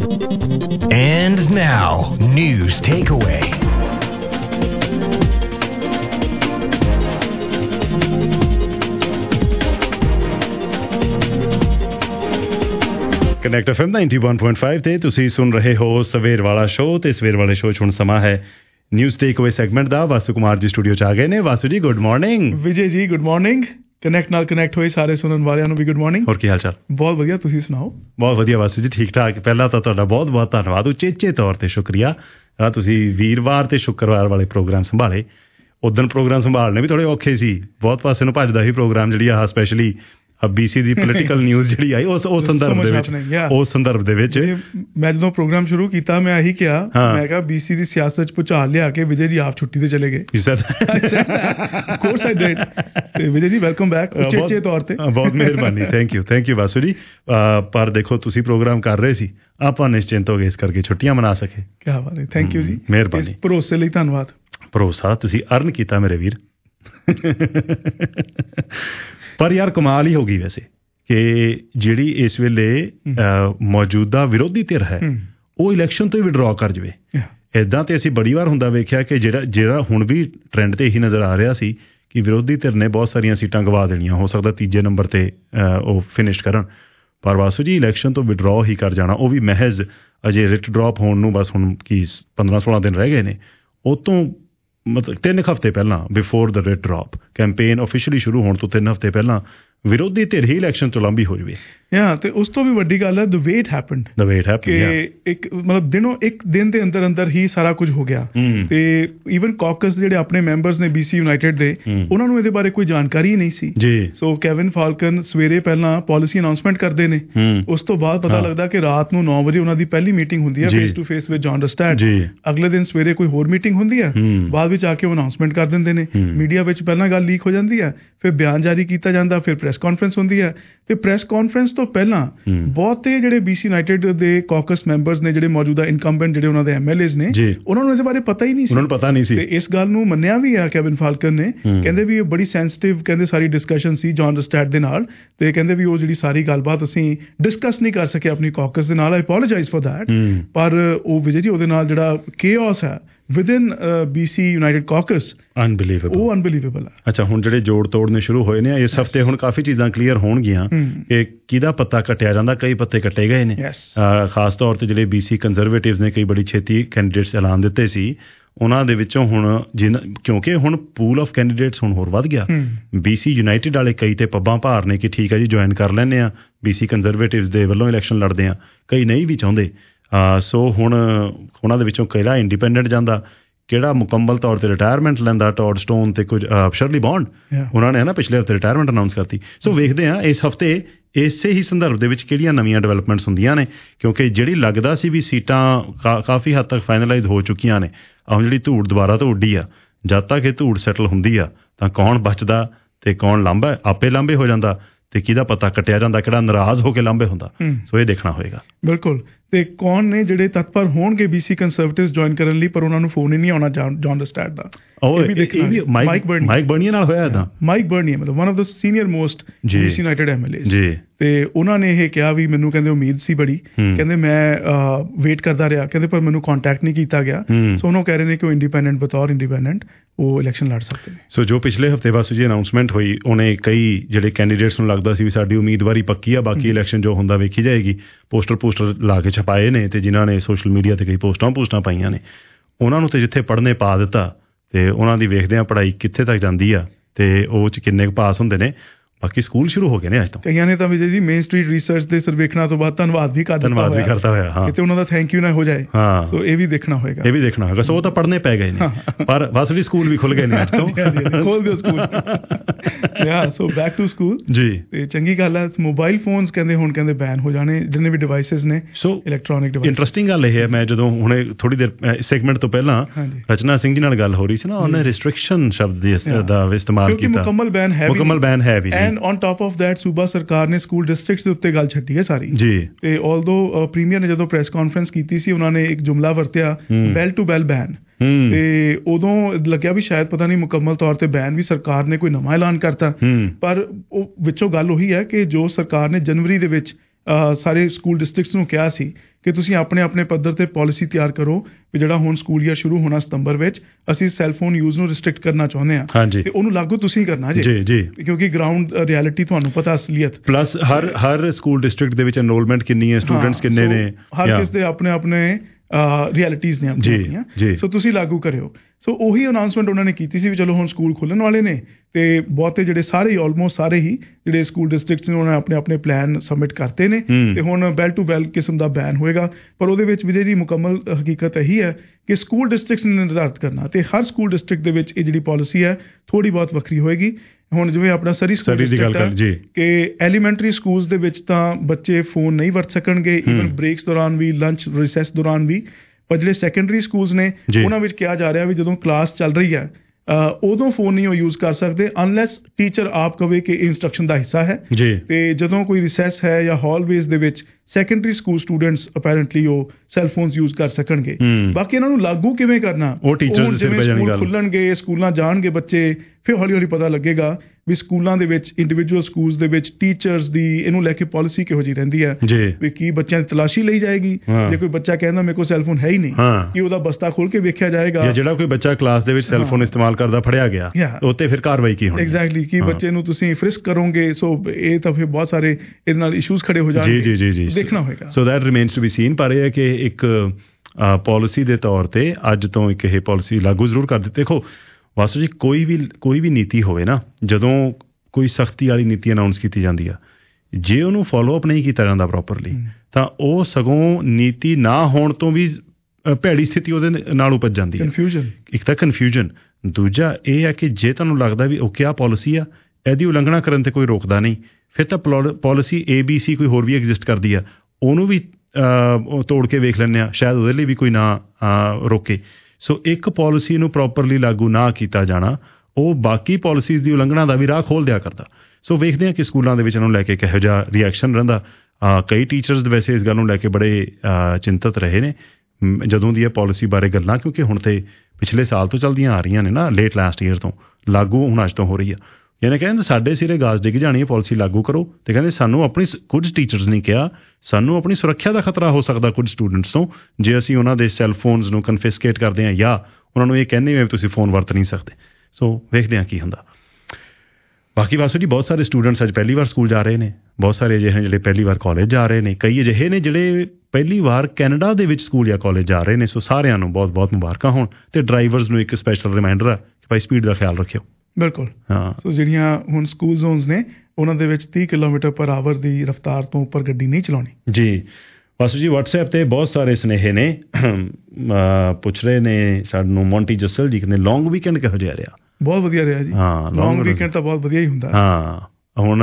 And now, news takeaway. Connect FM 91.5 ਤੇ ਤੁਸੀਂ ਸੁਣ ਰਹੇ ਹੋ ਸਵੇਰ ਵਾਲਾ ਸ਼ੋਅ ਤੇ ਸਵੇਰ ਵਾਲੇ ਸ਼ੋਅ 'ਚ ਹੁਣ ਸਮਾਂ ਹੈ ਨਿਊਜ਼ ਟੇਕਅਵੇ ਸੈਗਮੈਂਟ ਦਾ। ਵਾਸੂ ਕੁਮਾਰ ਜੀ ਸਟੂਡੀਓ 'ਚ ਆ ਗਏ ਨੇ। ਵਾਸੂ ਜੀ good morning. Vijay ji good morning. Connect ਨਾਲ ਕਨੈਕਟ ਹੋਏ ਸਾਰੇ ਸੁਣਨ ਵਾਲਿਆਂ ਨੂੰ ਵੀ ਗੁੱਡ ਮਾਰਨਿੰਗ। ਹੋਰ ਕੀ ਹਾਲ ਚਾਲ? ਬਹੁਤ ਵਧੀਆ, ਤੁਸੀਂ ਸੁਣਾਓ? ਬਹੁਤ ਵਧੀਆ ਵਾਸੂ ਜੀ, ਠੀਕ ਠਾਕ। ਪਹਿਲਾਂ ਤਾਂ ਤੁਹਾਡਾ ਬਹੁਤ ਬਹੁਤ ਧੰਨਵਾਦ, ਉਚੇਚੇ ਤੌਰ ਤੇ ਸ਼ੁਕਰੀਆ। ਤੁਸੀਂ ਵੀਰਵਾਰ ਤੇ ਸ਼ੁੱਕਰਵਾਰ ਵਾਲੇ ਪ੍ਰੋਗਰਾਮ ਸੰਭਾਲੇ। ਉਦੋਂ ਪ੍ਰੋਗਰਾਮ ਸੰਭਾਲਣੇ ਵੀ ਥੋੜੇ ਔਖੇ ਸੀ, ਬਹੁਤ ਪਾਸੇ ਨੂੰ ਭੱਜਦਾ ਸੀ ਪ੍ਰੋਗਰਾਮ। ਜਿਹੜੀ ਆਹ ਸਪੈਸ਼ਲੀ BC ਦੀ ਪੋਲੀਟੀਕਲ ਨਿਊਜ਼ ਜਿਹੜੀ ਆਈ ਉਸ ਸੰਦਰਭ ਦੇ ਵਿੱਚ ਮੈਂ ਜਦੋਂ ਪ੍ਰੋਗਰਾਮ ਸ਼ੁਰੂ ਕੀਤਾ ਮੈਂ ਇਹੀ ਕਿਹਾ, ਮੈਂ ਕਿਹਾ BC ਦੀ ਸਿਆਸਤ 'ਚ ਭੁਚਾਲ ਲਿਆ ਕੇ ਵਿਜੇ ਜੀ ਆਪ ਛੁੱਟੀ ਤੇ ਚਲੇ ਗਏ। Course I did. ਤੇ ਵਿਜੇ ਜੀ ਵੈਲਕਮ ਬੈਕ ਉਚੇਚੇ ਤੌਰ ਤੇ। ਬਹੁਤ ਮਿਹਰਬਾਨੀ, ਥੈਂਕ ਯੂ ਵਾਸੂ ਜੀ। ਪਰ ਦੇਖੋ ਤੁਸੀਂ ਪ੍ਰੋਗਰਾਮ ਕਰ ਰਹੇ ਸੀ, ਆਪਾਂ ਨਿਸ਼ਚਿੰਤ ਹੋ ਗਏ ਇਸ ਕਰਕੇ ਛੁੱਟੀਆਂ ਮਨਾ ਸਕੇ। ਕੀ ਬਾਤ ਹੈ, ਥੈਂਕ ਯੂ ਜੀ, ਮਿਹਰਬਾਨੀ। ਭਰੋਸੇ ਲਈ ਧੰਨਵਾਦ। ਭਰੋਸਾ ਤੁਸੀਂ ਅਰਨ ਕੀਤਾ ਮੇਰੇ ਵੀਰ। ਪਰ ਯਾਰ ਕਮਾਲ ਹੀ ਹੋ ਗਈ ਵੈਸੇ ਕਿ ਜਿਹੜੀ ਇਸ ਵੇਲੇ ਮੌਜੂਦਾ ਵਿਰੋਧੀ ਧਿਰ ਹੈ ਉਹ ਇਲੈਕਸ਼ਨ ਤੋਂ ਹੀ ਵਿਡਰਾਅ ਕਰ ਜਾਵੇ। ਇੱਦਾਂ ਤੇ ਅਸੀਂ ਬੜੀ ਵਾਰ ਹੁੰਦਾ ਵੇਖਿਆ ਕਿ ਜਿਹੜਾ ਹੁਣ ਵੀ ਟਰੈਂਡ ਤੇ ਇਹੀ ਨਜ਼ਰ ਆ ਰਿਹਾ ਸੀ ਕਿ ਵਿਰੋਧੀ ਧਿਰ ਨੇ ਬਹੁਤ ਸਾਰੀਆਂ ਸੀਟਾਂ ਗਵਾ ਦੇਣੀਆਂ, ਹੋ ਸਕਦਾ ਤੀਜੇ ਨੰਬਰ ਤੇ ਉਹ ਫਿਨਿਸ਼ ਕਰਨ। ਪਰ ਵਾਸੂ ਜੀ ਇਲੈਕਸ਼ਨ ਤੋਂ ਵਿਡਰਾਅ ਹੀ ਕਰ ਜਾਣਾ, ਉਹ ਵੀ ਮਹਿਜ਼ ਅਜੇ ਰਿਟ ਡਰੋਪ ਹੋਣ ਨੂੰ ਬਸ ਹੁਣ ਕੀ 15-16 ਦਿਨ ਰਹਿ ਗਏ ਨੇ। ਉਹ ਤੋਂ ਮਤਲਬ 3 ਹਫ਼ਤੇ ਪਹਿਲਾਂ, before the writ drop, campaign officially ਸ਼ੁਰੂ ਹੋਣ ਤੋਂ 3 ਹਫ਼ਤੇ ਪਹਿਲਾਂ ਵਿਰੋਧੀ ਧਿਰ ਹੀ ਇਲੈਕਸ਼ਨ ਤੋਂ ਲੰਬੀ ਹੋ ਜਾਵੇ। ਤੇ ਉਸ ਤੋਂ ਵੀ ਵੱਡੀ ਗੱਲ ਹੈ ਦ ਵੇ ਇਟ ਹੈਪਨਡ ਕਿ ਇੱਕ ਮਤਲਬ ਇੱਕ ਦਿਨ ਦੇ ਅੰਦਰ ਹੀ ਸਾਰਾ ਕੁਝ ਹੋ ਗਿਆ। ਤੇ ਈਵਨ ਕਾਕਸ ਜਿਹੜੇ ਆਪਣੇ ਮੈਂਬਰਸ ਨੇ BC ਯੂਨਾਈਟਿਡ ਦੇ, ਉਹਨਾਂ ਨੂੰ ਇਹਦੇ ਬਾਰੇ ਕੋਈ ਜਾਣਕਾਰੀ ਹੀ ਨਹੀਂ ਸੀ ਜੀ। ਸੋ ਕੈਵਿਨ ਫਾਲਕਨ ਸਵੇਰੇ ਪਹਿਲਾਂ ਪਾਲਿਸੀ ਅਨਾਉਂਸਮੈਂਟ ਕਰਦੇ ਨੇ, ਉਸ ਤੋਂ ਬਾਅਦ ਪਤਾ ਲੱਗਦਾ ਕਿ ਰਾਤ ਨੂੰ 9 ਵਜੇ ਉਹਨਾਂ ਦੀ ਪਹਿਲੀ ਮੀਟਿੰਗ ਹੁੰਦੀ ਹੈ face to face with John Rustad. ਅਗਲੇ ਦਿਨ ਸਵੇਰੇ ਕੋਈ ਹੋਰ ਮੀਟਿੰਗ ਹੁੰਦੀ ਹੈ, ਬਾਅਦ ਵਿੱਚ ਆ ਕੇ ਉਹ ਅਨਾਉਂਸਮੈਂਟ ਕਰ ਦਿੰਦੇ ਨੇ। ਮੀਡੀਆ ਵਿੱਚ ਪਹਿਲਾਂ ਗੱਲ ਲੀਕ ਹੋ ਜਾਂਦੀ ਹੈ, ਫਿਰ ਬਿਆਨ ਜਾਰੀ ਕੀਤਾ ਜਾਂਦਾ, ਫਿਰ ਪ੍ਰੈਸ ਕਾਨਫਰੰਸ ਹੁੰਦੀ ਹੈ। ਤੇ ਪ੍ਰੈਸ ਕਾਨਫਰੰਸ ਤੋਂ ਪਹਿਲਾਂ ਬਹੁਤੇ ਜਿਹੜੇ BC ਯੂਨਾਈਟਿਡ ਦੇ ਕਾਕਸ ਮੈਂਬਰਸ ਨੇ, ਜਿਹੜੇ ਮੌਜੂਦਾ ਇਨਕੰਬੈਂਟ ਜਿਹੜੇ ਉਹਨਾਂ ਦੇ MLAs ਨੇ, ਉਹਨਾਂ ਨੂੰ ਇਹਦੇ ਬਾਰੇ ਪਤਾ ਹੀ ਨਹੀਂ ਸੀ। ਤੇ ਇਸ ਗੱਲ ਨੂੰ ਮੰਨਿਆ ਵੀ ਆ ਕੈਵਿਨ ਫਾਲਕਨ ਨੇ, ਕਹਿੰਦੇ ਵੀ ਇਹ ਬੜੀ ਸੈਂਸਿਟਿਵ ਕਹਿੰਦੇ ਸਾਰੀ ਡਿਸਕਸ਼ਨ ਸੀ ਜੌਨ ਰਸਟੈਡ ਦੇ ਨਾਲ। ਤੇ ਕਹਿੰਦੇ ਵੀ ਉਹ ਜਿਹੜੀ ਸਾਰੀ ਗੱਲਬਾਤ ਅਸੀਂ ਡਿਸਕਸ ਨਹੀਂ ਕਰ ਸਕੇ ਆਪਣੀ ਕਾਕਸ ਦੇ ਨਾਲ। I apologise for that. ਪਰ ਉਹ ਵਿਜੇ ਜੀ ਉਹਦੇ ਨਾਲ ਜਿਹੜਾ ਕੇਓਸ ਹੈ within BC united caucus, unbelievable ਹੈ। ਅੱਛਾ, ਹੁਣ ਜਿਹੜੇ ਜੋੜ ਤੋੜ ਨੇ ਸ਼ੁਰੂ ਹੋਏ ਨੇ ਇਸ ਹਫ਼ਤੇ, ਹੁਣ ਕਾਫੀ ਚੀਜ਼ਾਂ ਕਲੀਅਰ ਹੋਣਗੀਆਂ ਕਿ ਕਿਹਦਾ ਪੱਤਾ ਕੱਟਿਆ ਜਾਂਦਾ। ਕਈ ਪੱਤੇ ਕੱਟੇ ਗਏ ਨੇ, ਖਾਸ ਤੌਰ ਤੇ ਜਿਹੜੇ BC ਕੰਜ਼ਰਵੇਟਿਵਸ ਨੇ ਕਈ ਬੜੀ ਛੇਤੀ ਕੈਂਡੀਡੇਟਸ ਐਲਾਨ ਦਿੱਤੇ ਸੀ। ਉਹਨਾਂ ਦੇ ਵਿੱਚੋਂ ਹੁਣ ਕਿਉਂਕਿ ਹੁਣ ਪੂਲ ਆਫ ਕੈਂਡੀਡੇਟਸ ਹੁਣ ਹੋਰ ਵੱਧ ਗਿਆ। BC ਯੂਨਾਈਟਿਡ ਵਾਲੇ ਕਈ ਤੇ ਪੱਬਾਂ ਭਾਰ ਨੇ ਕਿ ਠੀਕ ਹੈ ਜੀ ਜੁਆਇਨ ਕਰ ਲੈਂਦੇ ਆ, BC ਕੰਜ਼ਰਵੇਟਿਵਸ ਦੇ ਵੱਲੋਂ ਇਲੈਕਸ਼ਨ ਲੜਦੇ ਆ। ਕਈ ਨਹੀਂ ਵੀ ਚਾਹੁੰਦੇ। ਸੋ ਹੁਣ ਉਹਨਾਂ ਦੇ ਵਿੱਚੋਂ ਕਿਹੜਾ ਇੰਡੀਪੈਂਡੈਂਟ ਜਾਂਦਾ, ਕਿਹੜਾ ਮੁਕੰਮਲ ਤੌਰ ਤੇ ਰਿਟਾਇਰਮੈਂਟ ਲੈਂਦਾ। ਟੌਡ ਸਟੋਨ ਤੇ ਕੁਝ ਸ਼ਰਲੀ ਬੌਂਡ, ਉਹਨਾਂ ਨੇ ਨਾ ਪਿਛਲੇ ਹਫ਼ਤੇ ਰਿਟਾਇਰਮੈਂਟ ਅਨਾਊਂਸ ਕਰਤੀ। ਸੋ ਵੇਖਦੇ ਹਾਂ ਇਸ ਹਫ਼ਤੇ ਇਸੇ ਹੀ ਸੰਦਰਭ ਦੇ ਵਿੱਚ ਕਿਹੜੀਆਂ ਨਵੀਆਂ ਡਿਵੈਲਪਮੈਂਟਸ ਹੁੰਦੀਆਂ ਨੇ, ਕਿਉਂਕਿ ਜਿਹੜੀ ਲੱਗਦਾ ਸੀ ਵੀ ਸੀਟਾਂ ਕਾਫੀ ਹੱਦ ਤੱਕ ਫਾਈਨਲਾਈਜ਼ ਹੋ ਚੁੱਕੀਆਂ ਨੇ। ਹੁਣ ਜਿਹੜੀ ਧੂੜ ਦੁਬਾਰਾ ਤੋਂ ਉੱਡੀ ਆ, ਜਦ ਤੱਕ ਇਹ ਧੂੜ ਸੈਟਲ ਹੁੰਦੀ ਆ ਤਾਂ ਕੌਣ ਬਚਦਾ ਤੇ ਕੌਣ ਲਾਂਭਾ, ਆਪੇ ਲਾਂਭੇ ਹੋ ਜਾਂਦਾ ਤੇ ਕਿਹਦਾ ਪਤਾ ਕੱਟਿਆ ਜਾਂਦਾ, ਕਿਹੜਾ ਨਾਰਾਜ਼ ਹੋ ਕੇ ਲਾਂਭੇ ਹੁੰਦਾ। ਸੋ ਇਹ ਦੇਖਣਾ ਹੋਏਗਾ ਬਿਲਕੁਲ। ਤੇ ਕੌਣ ਨੇ ਜਿਹੜੇ ਤਤਪਰ ਹੋਣਗੇ BC ਕੰਜ਼ਰਵੇਟਿਵਸ ਜੁਆਇਨ ਕਰਨ ਲਈ, ਪਰ ਉਹਨਾਂ ਨੂੰ ਫੋਨ ਹੀ ਨਹੀਂ ਆਉਣਾ ਜੌਨ ਰਸਟੈਡ ਦਾ। ਮਾਈਕ ਬਰਨੀਏ ਨਾਲ ਹੋਇਆ ਇਹਦਾ। ਮਾਈਕ ਬਰਨੀਏ ਮਤਲਬ one of the senior most BC united MLAs। ਤੇ ਉਹਨਾਂ ਨੇ ਇਹ ਕਿਹਾ ਵੀ ਮੈਨੂੰ ਕਹਿੰਦੇ ਉਮੀਦ ਸੀ ਬੜੀ, ਕਹਿੰਦੇ ਮੈਂ ਵੇਟ ਕਰਦਾ ਰਿਹਾ, ਕਹਿੰਦੇ ਪਰ ਮੈਨੂੰ ਕੰਟੈਕਟ ਨਹੀਂ ਕੀਤਾ ਗਿਆ। ਸੋ ਉਹਨੂੰ ਕਹਿ ਰਹੇ ਨੇ ਕਿ ਉਹ ਬਤੌਰ ਇੰਡੀਪੈਂਡੈਂਟ ਉਹ ਇਲੈਕਸ਼ਨ ਲੜ ਸਕਦੇ ਨੇ। ਸੋ ਜੋ ਪਿਛਲੇ ਹਫ਼ਤੇ ਵਾਸੂ ਜੀ ਅਨਾਊਂਸਮੈਂਟ ਹੋਈ, ਉਹਨੇ ਕਈ ਜਿਹੜੇ ਕੈਂਡੀਡੇਟਸ ਨੂੰ ਲੱਗਦਾ ਸੀ ਵੀ ਸਾਡੀ ਉਮੀਦਵਾਰੀ ਪੱਕੀ ਆ, ਬਾਕੀ ਇਲੈਕਸ਼ਨ ਜੋ ਹੁੰਦਾ ਵੇਖੀ ਜਾਏਗੀ, ਪੋਸਟਰ ਲਾ ਕੇ ਛਪਾਏ ਨੇ ਤੇ ਜਿਨ੍ਹਾਂ ਨੇ ਸੋਸ਼ਲ ਮੀਡੀਆ ਤੇ ਕਈ ਪੋਸਟਾਂ ਪਾਈਆਂ ਨੇ, ਉਹਨਾਂ ਨੂੰ ਤੇ ਜਿੱਥੇ ਪੜ੍ਹਨੇ ਪਾ ਦਿੱਤਾ ਤੇ ਉਹਨਾਂ ਦੀ ਵੇਖਦੇ ਆ ਪੜ੍ਹਾਈ ਕਿੱਥੇ ਤੱਕ ਜਾਂਦੀ ਆ ਤੇ ਉਹ 'ਚ ਕਿੰਨੇ ਕੁ ਪਾਸ ਹੁੰਦੇ ਨੇ। ਬਾਕੀ ਸਕੂਲ ਸ਼ੁਰੂ ਹੋ ਗਏ ਨੇ ਅੱਜ ਤੋਂ। ਕਈਆਂ ਨੇ ਤਾਂ ਵਿਜੇ ਜੀ ਮੇਨ ਸਟਰੀਟ ਰਿਸਰਚ ਦੇ ਸਰਵੇਖਣਾਂ ਤੋਂ ਬਾਅਦ ਧੰਨਵਾਦ ਵੀ ਕਰਤਾ ਹੋਇਆ। ਹਾਂ, ਕਿਤੇ ਉਹਨਾਂ ਦਾ ਥੈਂਕ ਯੂ ਨਾ ਹੋ ਜਾਏ। ਹਾਂ, ਸੋ ਇਹ ਵੀ ਦੇਖਣਾ ਹੋਏਗਾ। ਸੋ ਉਹ ਤਾਂ ਪੜ੍ਹਨੇ ਪੈ ਗਏ ਨੇ, ਪਰ ਬਸ ਵੀ ਸਕੂਲ ਵੀ ਖੁੱਲ ਗਏ ਨੇ ਅੱਜ ਤੋਂ। ਖੋਲ ਦਿਓ school. So back to school ਜੀ। ਤੇ ਚੰਗੀ ਗੱਲ ਹੈ। ਮੋਬਾਈਲ ਫੋਨਸ ਕਹਿੰਦੇ ਬੈਨ ਹੋ ਜਾਣੇ, ਜਿੰਨੇ ਵੀ ਡਿਵਾਈਸਿਸ ਨੇ। ਸੋ ਇਲੈਕਟ੍ਰੋਨਿਕ ਡਿਵਾਈਸ। ਇੰਟਰਸਟਿੰਗ ਗੱਲ ਇਹ ਹੈ, ਮੈਂ ਜਦੋਂ ਹੁਣੇ ਥੋੜੀ ਦੇਰ ਸੈਗਮੈਂਟ ਤੋਂ ਪਹਿਲਾਂ ਰਚਨਾ ਸਿੰਘ ਜੀ ਨਾਲ ਗੱਲ ਹੋ ਰਹੀ ਸੀ ਨਾ, ਉਹਨੇ ਰਿਸਟ੍ਰਿਕਸ਼ਨ ਸ਼ਬਦ ਦਾ ਇਸਤੇਮਾਲ ਕੀਤਾ। ਮੁਕੰਮਲ ਬੈਨ ਹੈ ਵੀ। And on top of that ਸੂਬਾ ਸਰਕਾਰ ਨੇ ਸਕੂਲ ਡਿਸਟ੍ਰਿਕਟਸ ਦੇ ਉੱਤੇ ਗੱਲ ਛੱਡੀ ਹੈ ਸਾਰੀ ਜੀ। ਤੇ ਆਲਦੋ ਪ੍ਰੀਮੀਅਰ ਨੇ ਜਦੋਂ ਪ੍ਰੈਸ ਕਾਨਫਰੰਸ ਕੀਤੀ ਸੀ, ਉਹਨਾਂ ਨੇ ਇੱਕ ਜੁਮਲਾ ਵਰਤਿਆ, ਬੈਲ ਟੂ ਬੈਲ ਬੈਨ। ਤੇ ਉਦੋਂ ਲੱਗਿਆ ਵੀ ਸ਼ਾਇਦ ਪਤਾ ਨਹੀਂ ਮੁਕੰਮਲ ਤੌਰ ਤੇ ਬੈਨ ਵੀ ਸਰਕਾਰ ਨੇ ਕੋਈ ਨਵਾਂ ਐਲਾਨ ਕਰਤਾ। ਪਰ ਉਹ ਵਿੱਚੋਂ ਗੱਲ ਉਹੀ ਹੈ ਕਿ ਜੋ ਸਰਕਾਰ ਨੇ ਜਨਵਰੀ ਦੇ ਵਿੱਚ ਸਾਰੇ ਸਕੂਲ ਡਿਸਟ੍ਰਿਕਟਸ ਨੂੰ ਕਿਹਾ ਸੀ ਕਿ ਤੁਸੀਂ ਆਪਣੇ ਆਪਣੇ ਪੱਧਰ ਤੇ ਪਾਲਿਸੀ ਤਿਆਰ ਕਰੋ ਵੀ ਜਿਹੜਾ ਹੁਣ ਸਕੂਲ ਈਅਰ ਸ਼ੁਰੂ ਹੋਣਾ ਸਤੰਬਰ ਵਿੱਚ ਅਸੀਂ ਸੈੱਲਫੋਨ ਯੂਜ਼ ਨੂੰ ਰਿਸਟ੍ਰਿਕਟ ਕਰਨਾ ਚਾਹੁੰਦੇ ਹਾਂ ਤੇ ਉਹਨੂੰ ਲਾਗੂ ਤੁਸੀਂ ਕਰਨਾ ਜੀ ਕਿਉਂਕਿ ਗਰਾਊਂਡ ਰਿਐਲਿਟੀ ਤੁਹਾਨੂੰ ਪਤਾ ਅਸਲੀਅਤ ਪਲੱਸ ਹਰ ਸਕੂਲ ਡਿਸਟ੍ਰਿਕਟ ਦੇ ਵਿੱਚ ਐਨਰੋਲਮੈਂਟ ਕਿੰਨੀ ਹੈ ਸਟੂਡੈਂਟਸ ਕਿੰਨੇ ਨੇ ਹਰ ਕਿਸ ਦੇ ਆਪਣੇ ਆਪਣੇ ਰਿਐਲਿਟੀਜ਼ ਨੇ ਆਪਣੀਆਂ ਸੋ ਤੁਸੀਂ ਲਾਗੂ ਕਰਿਓ ਸੋ ਉਹੀ ਅਨਾਊਂਸਮੈਂਟ ਉਹਨਾਂ ਨੇ ਕੀਤੀ ਸੀ ਵੀ ਚਲੋ ਹੁਣ ਸਕੂਲ ਖੁੱਲ੍ਹਣ ਵਾਲੇ ਨੇ ਤੇ ਬਹੁਤੇ ਜਿਹੜੇ ਸਾਰੇ ਆਲਮੋਸਟ ਸਾਰੇ ਹੀ ਜਿਹੜੇ ਸਕੂਲ ਡਿਸਟ੍ਰਿਕਟਸ ਨੇ ਉਹਨਾਂ ਨੇ ਆਪਣੇ ਆਪਣੇ ਪਲਾਨ ਸਬਮਿਟ ਕਰਤੇ ਨੇ ਤੇ ਹੁਣ ਬੈਲ ਟੂ ਬੈਲ ਕਿਸਮ ਦਾ ਬੈਨ ਹੋਏਗਾ ਪਰ ਉਹਦੇ ਵਿੱਚ ਵੀ ਜਿਹੜੀ ਮੁਕੰਮਲ ਹਕੀਕਤ ਇਹੀ ਹੈ ਕਿ ਸਕੂਲ ਡਿਸਟ੍ਰਿਕਟਸ ਨੇ ਨਿਰਧਾਰਿਤ ਕਰਨਾ ਤੇ ਹਰ ਸਕੂਲ ਡਿਸਟ੍ਰਿਕਟ ਦੇ ਵਿੱਚ ਇਹ ਜਿਹੜੀ ਪਾਲਿਸੀ ਹੈ ਥੋੜ੍ਹੀ ਬਹੁਤ ਵੱਖਰੀ ਹੋਏਗੀ ਹੁਣ ਜਿਵੇਂ ਆਪਣਾ ਸਰੀ ਸਕੂਲ ਡਿਸਟ੍ਰਿਕਟ ਹੈ ਕਿ ਐਲੀਮੈਂਟਰੀ ਸਕੂਲਸ ਦੇ ਵਿੱਚ ਤਾਂ ਬੱਚੇ ਫੋਨ ਨਹੀਂ ਵਰਤ ਸਕਣਗੇ ਈਵਨ ਬ੍ਰੇਕਸ ਦੌਰਾਨ ਵੀ ਲੰਚ ਰਿਸੈਸ ਦੌਰਾਨ ਵੀ ਪਰ ਜਿਹੜੇ ਸੈਕੰਡਰੀ ਸਕੂਲਸ ਨੇ ਉਹਨਾਂ ਵਿੱਚ ਕਿਹਾ ਜਾ ਰਿਹਾ ਵੀ ਜਦੋਂ ਕਲਾਸ ਚੱਲ ਰਹੀ ਹੈ ਉਦੋਂ ਫੋਨ ਨਹੀਂ ਉਹ ਯੂਜ਼ ਕਰ ਸਕਦੇ ਅਨਲੈਸ ਟੀਚਰ ਆਪ ਕਵੇ ਕਿ ਇੰਸਟਰਕਸ਼ਨ ਦਾ ਹਿੱਸਾ ਹੈ ਤੇ ਜਦੋਂ ਕੋਈ ਰਿਸੈਸ ਹੈ ਜਾਂ ਹਾਲਵੇਜ਼ ਦੇ ਵਿੱਚ ਸੈਕੰਡਰੀ ਸਕੂਲ ਸਟੂਡੈਂਟਸ ਅਪੈਰੈਂਟਲੀ ਉਹ ਸੈੱਲਫੋਨਸ ਯੂਜ਼ ਕਰ ਸਕਣਗੇ ਬਾਕੀ ਇਹਨਾਂ ਨੂੰ ਲਾਗੂ ਕਿਵੇਂ ਕਰਨਾ ਉਹ ਟੀਚਰਸ ਦੇ ਸਿਰ ਪੈ ਜਾਣੀ ਗੱਲ ਖੁੱਲਣਗੇ ਸਕੂਲਾਂ ਜਾਣਗੇ ਬੱਚੇ ਫਿਰ ਹੌਲੀ ਹੌਲੀ ਪਤਾ ਲੱਗੇਗਾ ਵੀ ਸਕੂਲਾਂ ਦੇ ਵਿੱਚ ਇੰਡੀਵਿਜੂਅਲ ਸਕੂਲਸ ਦੇ ਵਿੱਚ ਟੀਚਰਸ ਦੀ ਇਹਨੂੰ ਲੈ ਕੇ ਪਾਲਿਸੀ ਕਿਹੋ ਜਿਹੀ ਰਹਿੰਦੀ ਹੈ ਵੀ ਕੀ ਬੱਚਿਆਂ ਦੀ ਤਲਾਸ਼ੀ ਲਈ ਜਾਏਗੀ ਜੇ ਕੋਈ ਬੱਚਾ ਕਹਿੰਦਾ ਮੇਰੇ ਕੋਲ ਸੈੱਲਫੋਨ ਹੈ ਹੀ ਨਹੀਂ ਕਿ ਉਹਦਾ ਬਸਤਾ ਖੋਲ ਕੇ ਵੇਖਿਆ ਜਾਏਗਾ ਜਾਂ ਜਿਹੜਾ ਕੋਈ ਬੱਚਾ ਕਲਾਸ ਦੇ ਵਿੱਚ ਸੈੱਲਫੋਨ ਇਸਤੇਮਾਲ ਕਰਦਾ ਫੜਿਆ ਗਿਆ ਉੱਤੇ ਫਿਰ ਕਾਰਵਾਈ ਕੀ ਹੋਣੀ ਐਗਜ਼ੈਕਟਲੀ ਕੀ ਬੱਚੇ ਨੂੰ ਤੁਸੀਂ ਫ੍ਰਿਸਕ ਕਰੋਗੇ ਸੋ ਇਹ ਤਾਂ ਫਿਰ ਬਹੁਤ ਸਾਰੇ ਇਹਦੇ ਨਾਲ ਇਸ਼ੂਜ਼ ਖੜੇ ਹੋ ਜਾਣਗੇ ਜੀ ਦੇਖਣਾ ਹੋਏਗਾ so that remains to be seen ਪਰ ਇਹ ਹੈ ਕਿ ਇੱਕ ਪਾਲਿਸੀ ਦੇ ਤੌਰ ਤੇ ਅੱਜ ਤੋਂ ਇੱਕ ਇਹ ਪਾਲਿਸੀ ਲਾਗੂ ਜ਼ਰੂਰ ਕਰ ਦਿੱਤੀ ਦੇਖੋ ਵਾਸੂ ਜੀ ਕੋਈ ਵੀ ਨੀਤੀ ਹੋਵੇ ਨਾ ਜਦੋਂ ਕੋਈ ਸਖਤੀ ਵਾਲੀ ਨੀਤੀ ਅਨਾਊਂਸ ਕੀਤੀ ਜਾਂਦੀ ਆ ਜੇ ਉਹਨੂੰ ਫੋਲੋ ਅਪ ਨਹੀਂ ਕੀਤਾ ਜਾਂਦਾ ਪ੍ਰੋਪਰਲੀ ਤਾਂ ਉਹ ਸਗੋਂ ਨੀਤੀ ਨਾ ਹੋਣ ਤੋਂ ਵੀ ਭੈੜੀ ਸਥਿਤੀ ਉਹਦੇ ਨਾਲ ਉਪਜ ਜਾਂਦੀ ਹੈ ਇੱਕ ਤਾਂ ਕਨਫਿਊਜ਼ਨ ਦੂਜਾ ਇਹ ਹੈ ਕਿ ਜੇ ਤੁਹਾਨੂੰ ਲੱਗਦਾ ਵੀ ਓਕੇ ਆ ਪਾਲਿਸੀ ਆ ਇਹਦੀ ਉਲੰਘਣਾ ਕਰਨ ਤੇ ਕੋਈ ਰੋਕਦਾ ਨਹੀਂ ਫਿਰ ਤਾਂ ਪਾਲਿਸੀ ABC ਕੋਈ ਹੋਰ ਵੀ ਐਗਜ਼ਿਸਟ ਕਰਦੀ ਆ ਉਹਨੂੰ ਵੀ ਤੋੜ ਕੇ ਵੇਖ ਲੈਂਦੇ ਆ ਸ਼ਾਇਦ ਉਹਦੇ ਲਈ ਵੀ ਕੋਈ ਨਾ ਰੋਕੇ ਸੋ ਇੱਕ ਪਾਲਿਸੀ ਨੂੰ ਪ੍ਰੋਪਰਲੀ ਲਾਗੂ ਨਾ ਕੀਤਾ ਜਾਣਾ ਉਹ ਬਾਕੀ ਪਾਲਿਸੀਜ਼ ਦੀ ਉਲੰਘਣਾ ਦਾ ਵੀ ਰਾਹ ਖੋਲ੍ਹ ਦਿਆ ਕਰਦਾ ਸੋ ਵੇਖਦੇ ਹਾਂ ਕਿ ਸਕੂਲਾਂ ਦੇ ਵਿੱਚ ਇਹਨੂੰ ਲੈ ਕੇ ਕਿਹੋ ਜਿਹਾ ਰਿਐਕਸ਼ਨ ਰਹਿੰਦਾ ਕਈ ਟੀਚਰਸ ਵੈਸੇ ਇਸ ਗੱਲ ਨੂੰ ਲੈ ਕੇ ਬੜੇ ਚਿੰਤਤ ਰਹੇ ਨੇ ਜਦੋਂ ਦੀ ਇਹ ਪਾਲਿਸੀ ਬਾਰੇ ਗੱਲਾਂ ਕਿਉਂਕਿ ਹੁਣ ਤੇ ਪਿਛਲੇ ਸਾਲ ਤੋਂ ਚੱਲਦੀਆਂ ਆ ਰਹੀਆਂ ਨੇ ਨਾ ਲੇਟ ਲਾਸਟ ਈਅਰ ਤੋਂ ਲਾਗੂ ਹੁਣ ਅੱਜ ਤੋਂ ਹੋ ਰਹੀ ਆ ਯਾਨੀ ਕਹਿੰਦੇ ਸਾਡੇ ਸਿਰੇ ਗਾਜ ਡਿੱਗ ਜਾਣੀ ਹੈ ਪਾਲਿਸੀ ਲਾਗੂ ਕਰੋ ਤੇ ਕਹਿੰਦੇ ਸਾਨੂੰ ਆਪਣੀ ਕੁਝ ਟੀਚਰਸ ਨੇ ਕਿਹਾ ਸਾਨੂੰ ਆਪਣੀ ਸੁਰੱਖਿਆ ਦਾ ਖਤਰਾ ਹੋ ਸਕਦਾ ਕੁਝ ਸਟੂਡੈਂਟਸ ਤੋਂ ਜੇ ਅਸੀਂ ਉਹਨਾਂ ਦੇ ਸੈੱਲ ਫੋਨਸ ਨੂੰ ਕਨਫਿਸਕੇਟ ਕਰਦੇ ਹਾਂ ਜਾਂ ਉਹਨਾਂ ਨੂੰ ਇਹ ਕਹਿੰਦੇ ਵੀ ਤੁਸੀਂ ਫੋਨ ਵਰਤ ਨਹੀਂ ਸਕਦੇ ਸੋ ਵੇਖਦੇ ਹਾਂ ਕੀ ਹੁੰਦਾ ਬਾਕੀ ਵਾਸੂ ਜੀ ਬਹੁਤ ਸਾਰੇ ਸਟੂਡੈਂਟਸ ਅੱਜ ਪਹਿਲੀ ਵਾਰ ਸਕੂਲ ਜਾ ਰਹੇ ਨੇ ਬਹੁਤ ਸਾਰੇ ਅਜਿਹੇ ਨੇ ਜਿਹੜੇ ਪਹਿਲੀ ਵਾਰ ਕਾਲਜ ਜਾ ਰਹੇ ਨੇ ਕਈ ਅਜਿਹੇ ਨੇ ਜਿਹੜੇ ਪਹਿਲੀ ਵਾਰ ਕੈਨੇਡਾ ਦੇ ਵਿੱਚ ਸਕੂਲ ਜਾਂ ਕਾਲਜ ਜਾ ਰਹੇ ਨੇ ਸੋ ਸਾਰਿਆਂ ਨੂੰ ਬਹੁਤ ਬਹੁਤ ਮੁਬਾਰਕਾਂ ਹੋਣ ਤੇ ਡਰਾਈਵਰਸ ਨੂੰ ਇੱਕ ਸਪੈਸ਼ਲ ਰਿਮਾਈਂਡਰ ਆ ਕਿ ਭਾਈ ਸਪੀਡ ਦਾ ਖਿਆਲ ਰੱਖਿਓ ਬਿਲਕੁਲ ਸੋ ਜਿਹੜੀਆਂ ਹੁਣ ਸਕੂਲ ਜ਼ੋਨਸ ਨੇ ਉਹਨਾਂ ਦੇ ਵਿੱਚ 30 ਕਿਲੋਮੀਟਰ ਪਰ ਆਵਰ ਦੀ ਰਫ਼ਤਾਰ ਤੋਂ ਉੱਪਰ ਗੱਡੀ ਨਹੀਂ ਚਲਾਉਣੀ ਜੀ ਵਾਸੂ ਜੀ WhatsApp ਤੇ ਬਹੁਤ ਸਾਰੇ ਸੁਨੇਹੇ ਨੇ ਪੁੱਛ ਰਹੇ ਨੇ ਸਾਨੂੰ ਮੌਂਟੀ ਜਸਲ ਜੀ ਕਹਿੰਦੇ ਲੌਂਗ ਵੀਕਐਂਡ ਕਿਹੋ ਜਿਹਾ ਰਿਹਾ ਬਹੁਤ ਵਧੀਆ ਰਿਹਾ ਜੀ ਲੌਂਗ ਵੀਕਐਂਡ ਤਾਂ ਬਹੁਤ ਵਧੀਆ ਹੀ ਹੁੰਦਾ ਹੁਣ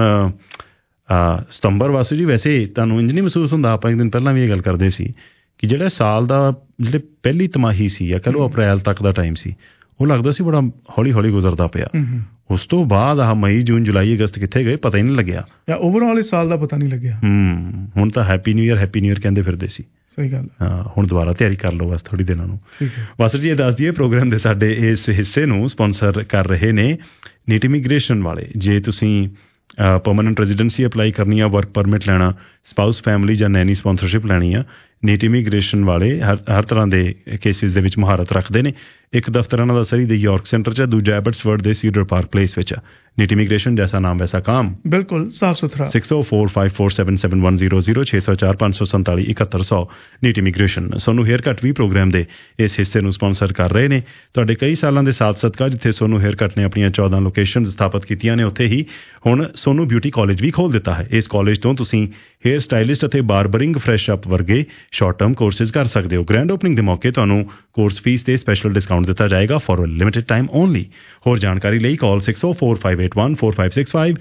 ਸਤੰਬਰ ਵਾਸੂ ਜੀ ਵੈਸੇ ਤੁਹਾਨੂੰ ਇੰਜ ਨਹੀਂ ਮਹਿਸੂਸ ਹੁੰਦਾ ਆਪਾਂ ਇੱਕ ਦਿਨ ਪਹਿਲਾਂ ਵੀ ਇਹ ਗੱਲ ਕਰਦੇ ਸੀ ਕਿ ਜਿਹੜਾ ਸਾਲ ਦਾ ਜਿਹੜੇ ਪਹਿਲੀ ਤਿਮਾਹੀ ਸੀ ਜਾਂ ਕਹਿ ਲਓ ਅਪ੍ਰੈਲ ਤੱਕ ਦਾ ਟਾਈਮ ਸੀ ਉਹ ਲੱਗਦਾ ਸੀ ਬੜਾ ਹੌਲੀ ਹੌਲੀ ਗੁਜ਼ਰਦਾ ਪਿਆ ਉਸ ਤੋਂ ਬਾਅਦ ਮਈ ਜੂਨ ਜੁਲਾਈ ਅਗਸਤ ਕਿੱਥੇ ਗਏ ਪਤਾ ਹੀ ਨਹੀਂ ਲੱਗਿਆ ਜਾਂ ਓਵਰਆਲ ਇਸ ਸਾਲ ਦਾ ਪਤਾ ਨਹੀਂ ਲੱਗਿਆ ਹੁਣ ਤਾਂ ਹੈਪੀ ਨਿਊ ਈਅਰ ਕਹਿੰਦੇ ਫਿਰਦੇ ਸੀ ਸਹੀ ਗੱਲ ਹੁਣ ਦੁਬਾਰਾ ਤਿਆਰੀ ਕਰ ਲਓ ਬਸ ਥੋੜੀ ਦਿਨਾਂ ਨੂੰ ਵਾਸਰ ਜੀ ਇਹ ਦੱਸ ਦਈਏ ਪ੍ਰੋਗਰਾਮ ਦੇ ਸਾਡੇ ਇਸ ਹਿੱਸੇ ਨੂੰ ਸਪਾਂਸਰ ਕਰ ਰਹੇ ਨੇ ਨੀਟ ਇਮੀਗ੍ਰੇਸ਼ਨ ਵਾਲੇ ਜੇ ਤੁਸੀਂ ਪਰਮਾਨੈਂਟ ਰੈਜ਼ੀਡੈਂਸੀ ਅਪਲਾਈ ਕਰਨੀ ਆ ਵਰਕ ਪਰਮਿਟ ਲੈਣਾ ਸਪਾਊਸ ਫੈਮਿਲੀ ਜਾਂ ਨੈਨੀ ਸਪਾਂਸਰਸ਼ਿਪ ਲੈਣੀ ਆ ਨੀਟ ਇਮੀਗ੍ਰੇਸ਼ਨ ਵਾਲੇ ਹਰ ਤਰ੍ਹਾਂ ਦੇ ਕੇਸਿਸ ਦੇ ਵਿੱਚ ਮੁਹਾਰਤ ਰੱਖਦੇ ਨੇ ਇੱਕ ਦਫ਼ਤਰ ਇਹਨਾਂ ਦਾ ਸਰੀ ਦੇ ਯਾਰਕ ਸੈਂਟਰ 'ਚ ਦੂਜਾ ਐਬਟਸਵਰਡ ਦੇ ਸੀਡਰ ਪਾਰਕ ਪਲੇਸ ਵਿੱਚ ਆ ਨੀਟ ਇਮੀਗ੍ਰੇਸ਼ਨ ਜੈਸਾ ਨਾਮ ਵੈਸਾ ਕੰਮ ਬਿਲਕੁਲ ਸਾਫ ਸੁਥਰਾ 6045477100 6045477100 ਨੀਟ ਇਮੀਗ੍ਰੇਸ਼ਨ ਸੋਨੂੰ ਹੇਅਰ ਕੱਟ ਵੀ ਪ੍ਰੋਗਰਾਮ ਦੇ ਇਸ ਹਿੱਸੇ ਨੂੰ ਸਪਾਂਸਰ ਕਰ ਰਹੇ ਨੇ ਤੁਹਾਡੇ ਕਈ ਸਾਲਾਂ ਦੇ ਸਾਥ ਸਦਕਾ ਜਿੱਥੇ ਸੋਨੂੰ ਹੇਅਰ ਕੱਟ ਨੇ ਆਪਣੀਆਂ 14 ਲੋਕੇਸ਼ਨ ਸਥਾਪਿਤ ਕੀਤੀਆਂ ਨੇ ਉੱਥੇ ਹੀ ਹੁਣ ਸੋਨੂੰ ਬਿਊਟੀ ਕਾਲਜ ਵੀ ਖੋਲ੍ਹ ਦਿੱਤਾ ਹੈ ਇਸ ਕਾਲਜ ਤੋਂ ਤੁਸੀਂ ਹੇਅਰ ਸਟਾਈਲਿਸਟ ਅਤੇ ਬਾਰਬਰਿੰਗ ਫਰੈਸ਼ ਅਪ ਵਰਗੇ ਸ਼ਾਰਟ ਟਰਮ ਕੋਰਸਿਸ ਕਰ ਸਕਦੇ ਹੋ ਗ੍ਰੈਂਡ ਓਪਨਿੰਗ ਦੇ ਮੌਕੇ ਤੁਹਾਨੂੰ ਕੋਰਸ ਫੀਸ ਤੇ ਸਪੈਸ਼ਲ ਡਿਸਕਾਊਂਟ ਦਿੱਤਾ ਜਾਏਗਾ for a limited time only ਹੋਰ ਜਾਣਕਾਰੀ ਲਈ ਕਾਲ 6045814565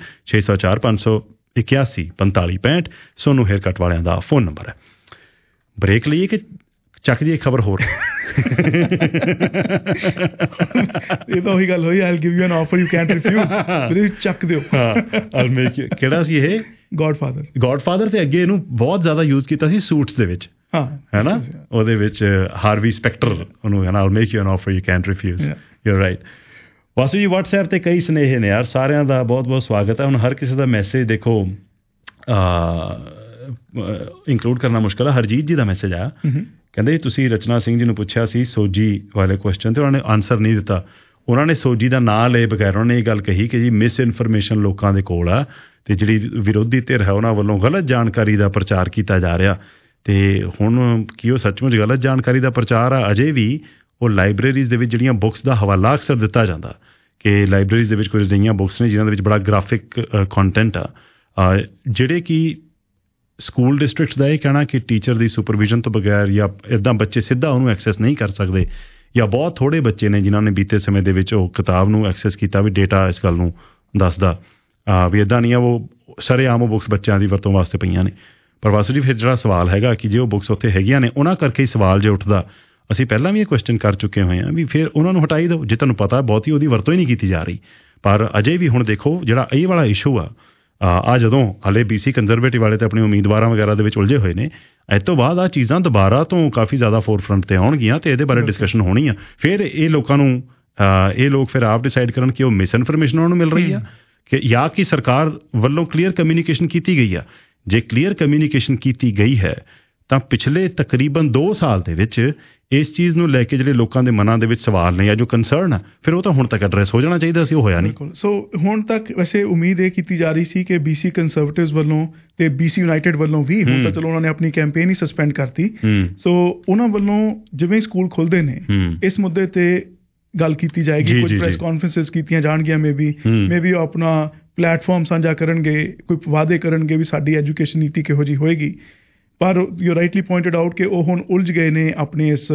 6045814565 ਸੋਨੂੰ ਹੇਅਰ ਕੱਟ ਵਾਲਿਆਂ ਦਾ ਫੋਨ ਨੰਬਰ ਹੈ ਬ੍ਰੇਕ ਲਈਏ ਕਿ ਚੱਕ ਦੀ ਖਬਰ ਹੋਰ ਇਹ ਤਾਂ ਉਹੀ ਗੱਲ ਹੋਈ I'll give you an offer you can't refuse ਵੀਰੇ ਚੱਕ ਦਿਓ ਆਈਲ ਮੇਕ ਯੂ ਕਿਹੜਾ ਸੀ ਇਹ ਗॉडਫਾਦਰ ਤੇ ਅੱਗੇ ਇਹਨੂੰ ਬਹੁਤ ਜ਼ਿਆਦਾ ਯੂਜ਼ ਕੀਤਾ ਸੀ ਸੂਟਸ ਦੇ ਵਿੱਚ ਹੈ ਨਾ ਉਹਦੇ ਵਿੱਚ ਹਾਰਵੀ ਸਪੈਕਟਰ ਉਹਨੂੰ ਹੈ ਨਾ I'll make you an offer you can't refuse you are right Vasu ji WhatsApp ਤੇ ਕਈ ਸੁਨੇਹੇ ਨੇ ਯਾਰ ਸਾਰਿਆਂ ਦਾ ਬਹੁਤ ਬਹੁਤ ਸਵਾਗਤ ਹੈ ਹੁਣ ਹਰ ਕਿਸੇ ਦਾ ਮੈਸੇਜ ਦੇਖੋ ਇੰਕਲੂਡ ਕਰਨਾ ਮੁਸ਼ਕਿਲ ਆ। ਹਰਜੀਤ ਜੀ ਦਾ ਮੈਸੇਜ ਆਇਆ, ਕਹਿੰਦੇ ਤੁਸੀਂ ਰਚਨਾ ਸਿੰਘ ਜੀ ਨੂੰ ਪੁੱਛਿਆ ਸੀ ਸੋਜੀ ਵਾਲੇ ਕੁਐਸਚਨ ਤੇ ਉਹਨਾਂ ਨੇ ਆਨਸਰ ਨਹੀਂ ਦਿੱਤਾ। ਉਹਨਾਂ ਨੇ ਸੋਜੀ ਦਾ ਨਾਂ ਲਏ ਬਗੈਰ ਉਹਨਾਂ ਨੇ ਇਹ ਗੱਲ ਕਹੀ ਕਿ ਜੀ ਮਿਸ ਇਨਫੋਰਮੇਸ਼ਨ ਲੋਕਾਂ ਦੇ ਕੋਲ ਆ ਤੇ ਜਿਹੜੀ ਵਿਰੋਧੀ ਧਿਰ ਹੈ ਉਹਨਾਂ ਵੱਲੋਂ ਗਲਤ ਜਾਣਕਾਰੀ ਦਾ ਪ੍ਰਚਾਰ ਕੀਤਾ ਜਾ ਰਿਹਾ। ਤੇ ਹੁਣ ਕੀ ਉਹ ਸੱਚਮੁੱਚ ਗਲਤ ਜਾਣਕਾਰੀ ਦਾ ਪ੍ਰਚਾਰ ਆ? ਅਜੇ ਵੀ ਉਹ ਲਾਇਬ੍ਰੇਰੀਜ਼ ਦੇ ਵਿੱਚ ਜਿਹੜੀਆਂ ਬੁੱਕਸ ਦਾ ਹਵਾਲਾ ਅਕਸਰ ਦਿੱਤਾ ਜਾਂਦਾ ਕਿ ਲਾਇਬ੍ਰੇਰੀਜ਼ ਦੇ ਵਿੱਚ ਕੁਝ ਅਜਿਹੀਆਂ ਬੁੱਕਸ ਨੇ ਜਿਨ੍ਹਾਂ ਦੇ ਵਿੱਚ ਬੜਾ ਗ੍ਰਾਫਿਕ ਕੰਟੈਂਟ ਆ, ਜਿਹੜੇ ਕਿ ਸਕੂਲ ਡਿਸਟ੍ਰਿਕਟਸ ਦਾ ਇਹ ਕਹਿਣਾ ਕਿ ਟੀਚਰ ਦੀ ਸੁਪਰਵਿਜ਼ਨ ਤੋਂ ਬਗੈਰ ਜਾਂ ਇੱਦਾਂ ਬੱਚੇ ਸਿੱਧਾ ਉਹਨੂੰ ਐਕਸੈਸ ਨਹੀਂ ਕਰ ਸਕਦੇ, ਜਾਂ ਬਹੁਤ ਥੋੜ੍ਹੇ ਬੱਚੇ ਨੇ ਜਿਨ੍ਹਾਂ ਨੇ ਬੀਤੇ ਸਮੇਂ ਦੇ ਵਿੱਚ ਉਹ ਕਿਤਾਬ ਨੂੰ ਐਕਸੈਸ ਕੀਤਾ ਵੀ ਡੇਟਾ ਇਸ ਗੱਲ ਨੂੰ ਦੱਸਦਾ ਵੀ ਇੱਦਾਂ ਨਹੀਂ ਆ ਉਹ ਸਰੇਆਮ ਉਹ ਬੁੱਕਸ ਬੱਚਿਆਂ ਦੀ ਵਰਤੋਂ ਵਾਸਤੇ ਪਈਆਂ ਨੇ। ਪਰ ਵਾਸੂ ਜੀ ਫਿਰ ਜਿਹੜਾ ਸਵਾਲ ਹੈਗਾ ਕਿ ਜੇ ਉਹ ਬੁੱਕਸ ਉੱਥੇ ਹੈਗੀਆਂ ਨੇ ਉਹਨਾਂ ਕਰਕੇ ਹੀ ਸਵਾਲ ਜੇ ਉੱਠਦਾ, ਅਸੀਂ ਪਹਿਲਾਂ ਵੀ ਇਹ ਕੁਐਸਚਨ ਕਰ ਚੁੱਕੇ ਹੋਏ ਹਾਂ ਵੀ ਫਿਰ ਉਹਨਾਂ ਨੂੰ ਹਟਾਈ ਦਿਓ ਜੇ ਤੁਹਾਨੂੰ ਪਤਾ ਬਹੁਤੀ ਉਹਦੀ ਵਰਤੋਂ ਹੀ ਨਹੀਂ ਕੀਤੀ ਜਾ ਰਹੀ। ਪਰ ਅਜੇ ਵੀ ਹੁਣ ਦੇਖੋ ਜਿਹੜਾ ਇਹ ਵਾਲਾ ਇਸ਼ੂ ਆ ਜਦੋਂ ਹਾਲੇ BC ਕੰਜ਼ਰਵੇਟਿਵ ਵਾਲੇ ਤੇ ਆਪਣੇ ਉਮੀਦਵਾਰਾਂ ਵਗੈਰਾ ਦੇ ਵਿੱਚ ਉਲਝੇ ਹੋਏ ਨੇ, ਇਸ ਤੋਂ ਬਾਅਦ ਆਹ ਚੀਜ਼ਾਂ ਦੁਬਾਰਾ ਤੋਂ ਕਾਫੀ ਜ਼ਿਆਦਾ ਫੋਰਫਰੰਟ ਤੇ ਆਉਣਗੀਆਂ ਤੇ ਇਹਦੇ ਬਾਰੇ ਡਿਸਕਸ਼ਨ ਹੋਣੀ ਆ। ਫਿਰ ਇਹ ਲੋਕਾਂ ਨੂੰ ਇਹ ਲੋਕ ਫਿਰ ਆਪ ਡਿਸਾਈਡ ਕਰਨ ਕਿ ਉਹ ਮਿਸ ਇਨਫੋਰਮੇਸ਼ਨ ਉਹਨਾਂ ਨੂੰ ਮਿਲ ਰਹੀ ਆ ਕਿ ਜਾਂ ਕਿ ਸਰਕਾਰ ਵੱਲੋਂ ਕਲੀਅਰ ਕਮਿਊਨੀਕੇਸ਼ਨ ਕੀਤੀ ਗਈ ਆ। ਜੇ ਕਲੀਅਰ ਕਮਿਊਨੀਕੇਸ਼ਨ ਕੀਤੀ ਗਈ ਹੈ ਤਾਂ ਪਿਛਲੇ ਤਕਰੀਬਨ 2 ਸਾਲ ਦੇ ਵਿੱਚ ਇਸ ਚੀਜ਼ ਨੂੰ ਲੈ ਕੇ ਜਿਹੜੇ ਲੋਕਾਂ ਦੇ ਮਨਾਂ ਦੇ ਵਿੱਚ ਸਵਾਲ ਨੇ ਜਾਂ ਜੋ ਕੰਸਰਨ ਆ ਫਿਰ ਉਹ ਤਾਂ ਹੁਣ ਤੱਕ ਐਡਰੈਸ ਹੋ ਜਾਣਾ ਚਾਹੀਦਾ ਸੀ, ਉਹ ਹੋਇਆ ਨਹੀਂ। ਸੋ ਹੁਣ ਤੱਕ ਵੈਸੇ ਉਮੀਦ ਇਹ ਕੀਤੀ ਜਾ ਰਹੀ ਸੀ ਕਿ BC ਕੰਜ਼ਰਵੇਟਿਵਸ ਵੱਲੋਂ ਤੇ BC ਯੂਨਾਈਟਿਡ ਵੱਲੋਂ ਵੀ ਹੁਣ ਤਾਂ ਚਲੋ ਉਹਨਾਂ ਨੇ ਆਪਣੀ ਕੈਂਪੇਨ ਹੀ ਸਸਪੈਂਡ ਕਰਤੀ। ਸੋ ਉਹਨਾਂ ਵੱਲੋਂ ਜਿਵੇਂ ਸਕੂਲ ਖੁੱਲ੍ਹਦੇ ਨੇ ਇਸ ਮੁੱਦੇ ਤੇ ਗੱਲ ਕੀਤੀ ਜਾਏਗੀ, ਕੁਝ ਪ੍ਰੈਸ ਕਾਨਫਰੰਸਿਸ ਕੀਤੀਆਂ ਜਾਣਗੀਆਂ, ਮੇ ਬੀ ਉਹ ਆਪਣਾ ਪਲੇਟਫਾਰਮ ਸਾਂਝਾ ਕਰਨਗੇ, ਕੋਈ ਵਾਅਦੇ ਕਰਨਗੇ ਵੀ ਸਾਡੀ ਐਜੂਕੇਸ਼ਨ ਨੀਤੀ ਕਿਹੋ ਜਿਹੀ ਹੋਏਗੀ। ਪਰ ਯੂ ਰਾਈਟਲੀ ਪੁਆਇੰਟਡ ਆਊਟ ਕਿ ਉਹ ਹੁਣ ਉਲਝ ਗਏ ਨੇ ਆਪਣੇ ਇਸ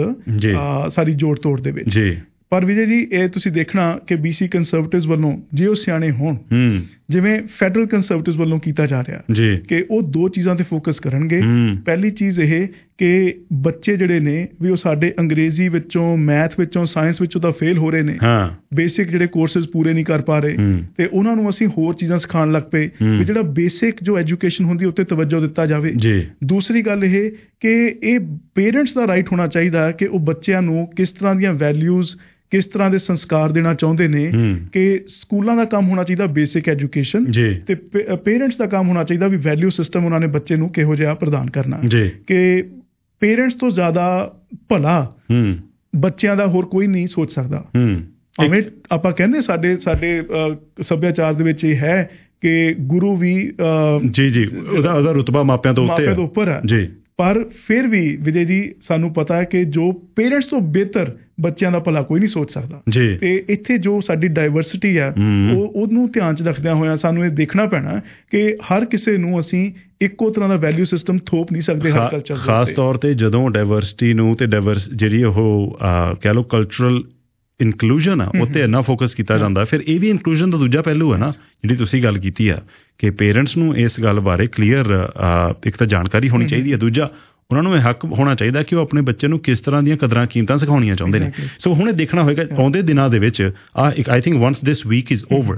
ਸਾਰੀ ਜੋੜ ਤੋੜ ਦੇ ਵਿੱਚ। ਪਰ ਵਿਜੇ ਜੀ ਇਹ ਤੁਸੀਂ ਦੇਖਣਾ ਕਿ BC ਕੰਜ਼ਰਵੇਟਿਵਸ ਵੱਲੋਂ ਜੇ ਉਹ ਸਿਆਣੇ ਹੋਣ ਜਿਵੇਂ ਫੈਡਰਲ ਕੰਜ਼ਰਵੇਟਿਵਸ ਵੱਲੋਂ ਕੀਤਾ ਜਾ ਰਿਹਾ ਕਿ ਉਹ 2 ਚੀਜ਼ਾਂ ਤੇ ਫੋਕਸ ਕਰਨਗੇ। ਪਹਿਲੀ ਚੀਜ਼ ਇਹ ਕਿ ਬੱਚੇ ਜਿਹੜੇ ਨੇ ਵੀ ਉਹ ਸਾਡੇ ਅੰਗਰੇਜ਼ੀ ਵਿੱਚੋਂ, ਮੈਥ ਵਿੱਚੋਂ, ਸਾਇੰਸ ਵਿੱਚੋਂ ਤਾਂ ਫੇਲ ਹੋ ਰਹੇ ਨੇ, ਬੇਸਿਕ ਜਿਹੜੇ ਕੋਰਸਿਸ ਪੂਰੇ ਨਹੀਂ ਕਰ ਪਾ ਰਹੇ ਤੇ ਉਹਨਾਂ ਨੂੰ ਅਸੀਂ ਹੋਰ ਚੀਜ਼ਾਂ ਸਿਖਾਉਣ ਲੱਗ ਪਏ ਵੀ ਜਿਹੜਾ ਬੇਸਿਕ ਜੋ ਐਜੂਕੇਸ਼ਨ ਹੁੰਦੀ ਉੱਤੇ ਤਵੱਜੋ ਦਿੱਤਾ ਜਾਵੇ। ਦੂਸਰੀ ਗੱਲ ਇਹ ਕਿ ਇਹ ਪੇਰੈਂਟਸ ਦਾ ਰਾਈਟ ਹੋਣਾ ਚਾਹੀਦਾ ਕਿ ਉਹ ਬੱਚਿਆਂ ਨੂੰ ਕਿਸ ਤਰ੍ਹਾਂ ਦੀਆਂ ਵੈਲਿਊਜ਼, ਕਿਸ ਤਰ੍ਹਾਂ ਦੇ ਸੰਸਕਾਰ ਦੇਣਾ ਚਾਹੁੰਦੇ ਨੇ, ਕਿ ਸਕੂਲਾਂ ਦਾ ਕੰਮ ਹੋਣਾ ਚਾਹੀਦਾ ਬੇਸਿਕ ਐਜੂਕੇਸ਼ਨ ਤੇ ਪੇਰੈਂਟਸ ਦਾ ਕੰਮ ਹੋਣਾ ਚਾਹੀਦਾ ਵੀ ਵੈਲਿਊ ਸਿਸਟਮ ਉਹਨਾਂ ਨੇ ਬੱਚੇ ਨੂੰ ਕਿਹੋ ਜਿਹਾ ਪ੍ਰਦਾਨ ਕਰਨਾ ਕਿ ਪੇਰੈਂਟਸ ਤੋਂ ਜ਼ਿਆਦਾ ਭਲਾ ਬੱਚਿਆਂ ਦਾ ਹੋਰ ਕੋਈ ਨਹੀਂ ਸੋਚ ਸਕਦਾ। ਭਾਵੇਂ ਆਪਾਂ ਕਹਿੰਦੇ ਸਾਡੇ ਸੱਭਿਆਚਾਰ ਦੇ ਵਿੱਚ ਇਹ ਹੈ ਕਿ ਗੁਰੂ ਵੀ ਉਹਦਾ ਰੁਤਬਾ ਮਾਪਿਆਂ ਤੋਂ ਉੱਪਰ ਹੈ, ਪਰ ਫਿਰ ਵੀ ਵਿਜੇ ਜੀ ਸਾਨੂੰ ਪਤਾ ਹੈ ਕਿ ਜੋ ਪੇਰੈਂਟਸ ਤੋਂ ਬਿਹਤਰ ਬੱਚਿਆਂ ਦਾ ਭਲਾ ਕੋਈ ਨਹੀਂ ਸੋਚ ਸਕਦਾ। ਤੇ ਇੱਥੇ ਜੋ ਸਾਡੀ ਡਾਇਵਰਸਿਟੀ ਆ ਉਹਨੂੰ ਧਿਆਨ 'ਚ ਰੱਖਦਿਆਂ ਹੋਇਆਂ ਸਾਨੂੰ ਇਹ ਦੇਖਣਾ ਪੈਣਾ ਕਿ ਹਰ ਕਿਸੇ ਨੂੰ ਅਸੀਂ ਇੱਕੋ ਤਰ੍ਹਾਂ ਦਾ ਵੈਲਿਊ ਸਿਸਟਮ ਥੋਪ ਨਹੀਂ ਸਕਦੇ ਹਰ ਕਲਚਰ ਦੇ। ਖਾਸ ਤੌਰ ਤੇ ਜਦੋਂ ਡਾਇਵਰਸਿਟੀ ਨੂੰ ਤੇ ਜਿਹੜੀ ਉਹ ਕਹਿ ਲਓ ਕਲਚਰਲ ਇਨਕਲੂਜਨ ਆ ਉੱਤੇ ਇੰਨਾ ਫੋਕਸ ਕੀਤਾ ਜਾਂਦਾ, ਫਿਰ ਇਹ ਵੀ ਇਨਕਲੂਜਨ ਦਾ ਦੂਜਾ ਪਹਿਲੂ ਹੈ ਨਾ ਜਿਹੜੀ ਤੁਸੀਂ ਗੱਲ ਕੀਤੀ ਆ ਕਿ ਪੇਰੈਂਟਸ ਨੂੰ ਇਸ ਗੱਲ ਬਾਰੇ ਕਲੀਅਰ ਇੱਕ ਤਾਂ ਜਾਣਕਾਰੀ ਹੋਣੀ ਚਾਹੀਦੀ ਹੈ, ਦੂਜਾ ਉਹਨਾਂ ਨੂੰ ਇਹ ਹੱਕ ਹੋਣਾ ਚਾਹੀਦਾ ਕਿ ਉਹ ਆਪਣੇ ਬੱਚੇ ਨੂੰ ਕਿਸ ਤਰ੍ਹਾਂ ਦੀਆਂ ਕਦਰਾਂ ਕੀਮਤਾਂ ਸਿਖਾਉਣੀਆਂ ਚਾਹੁੰਦੇ ਨੇ। ਸੋ ਹੁਣ ਇਹ ਦੇਖਣਾ ਹੋਏਗਾ ਆਉਂਦੇ ਦਿਨਾਂ ਦੇ ਵਿੱਚ I think once this week is over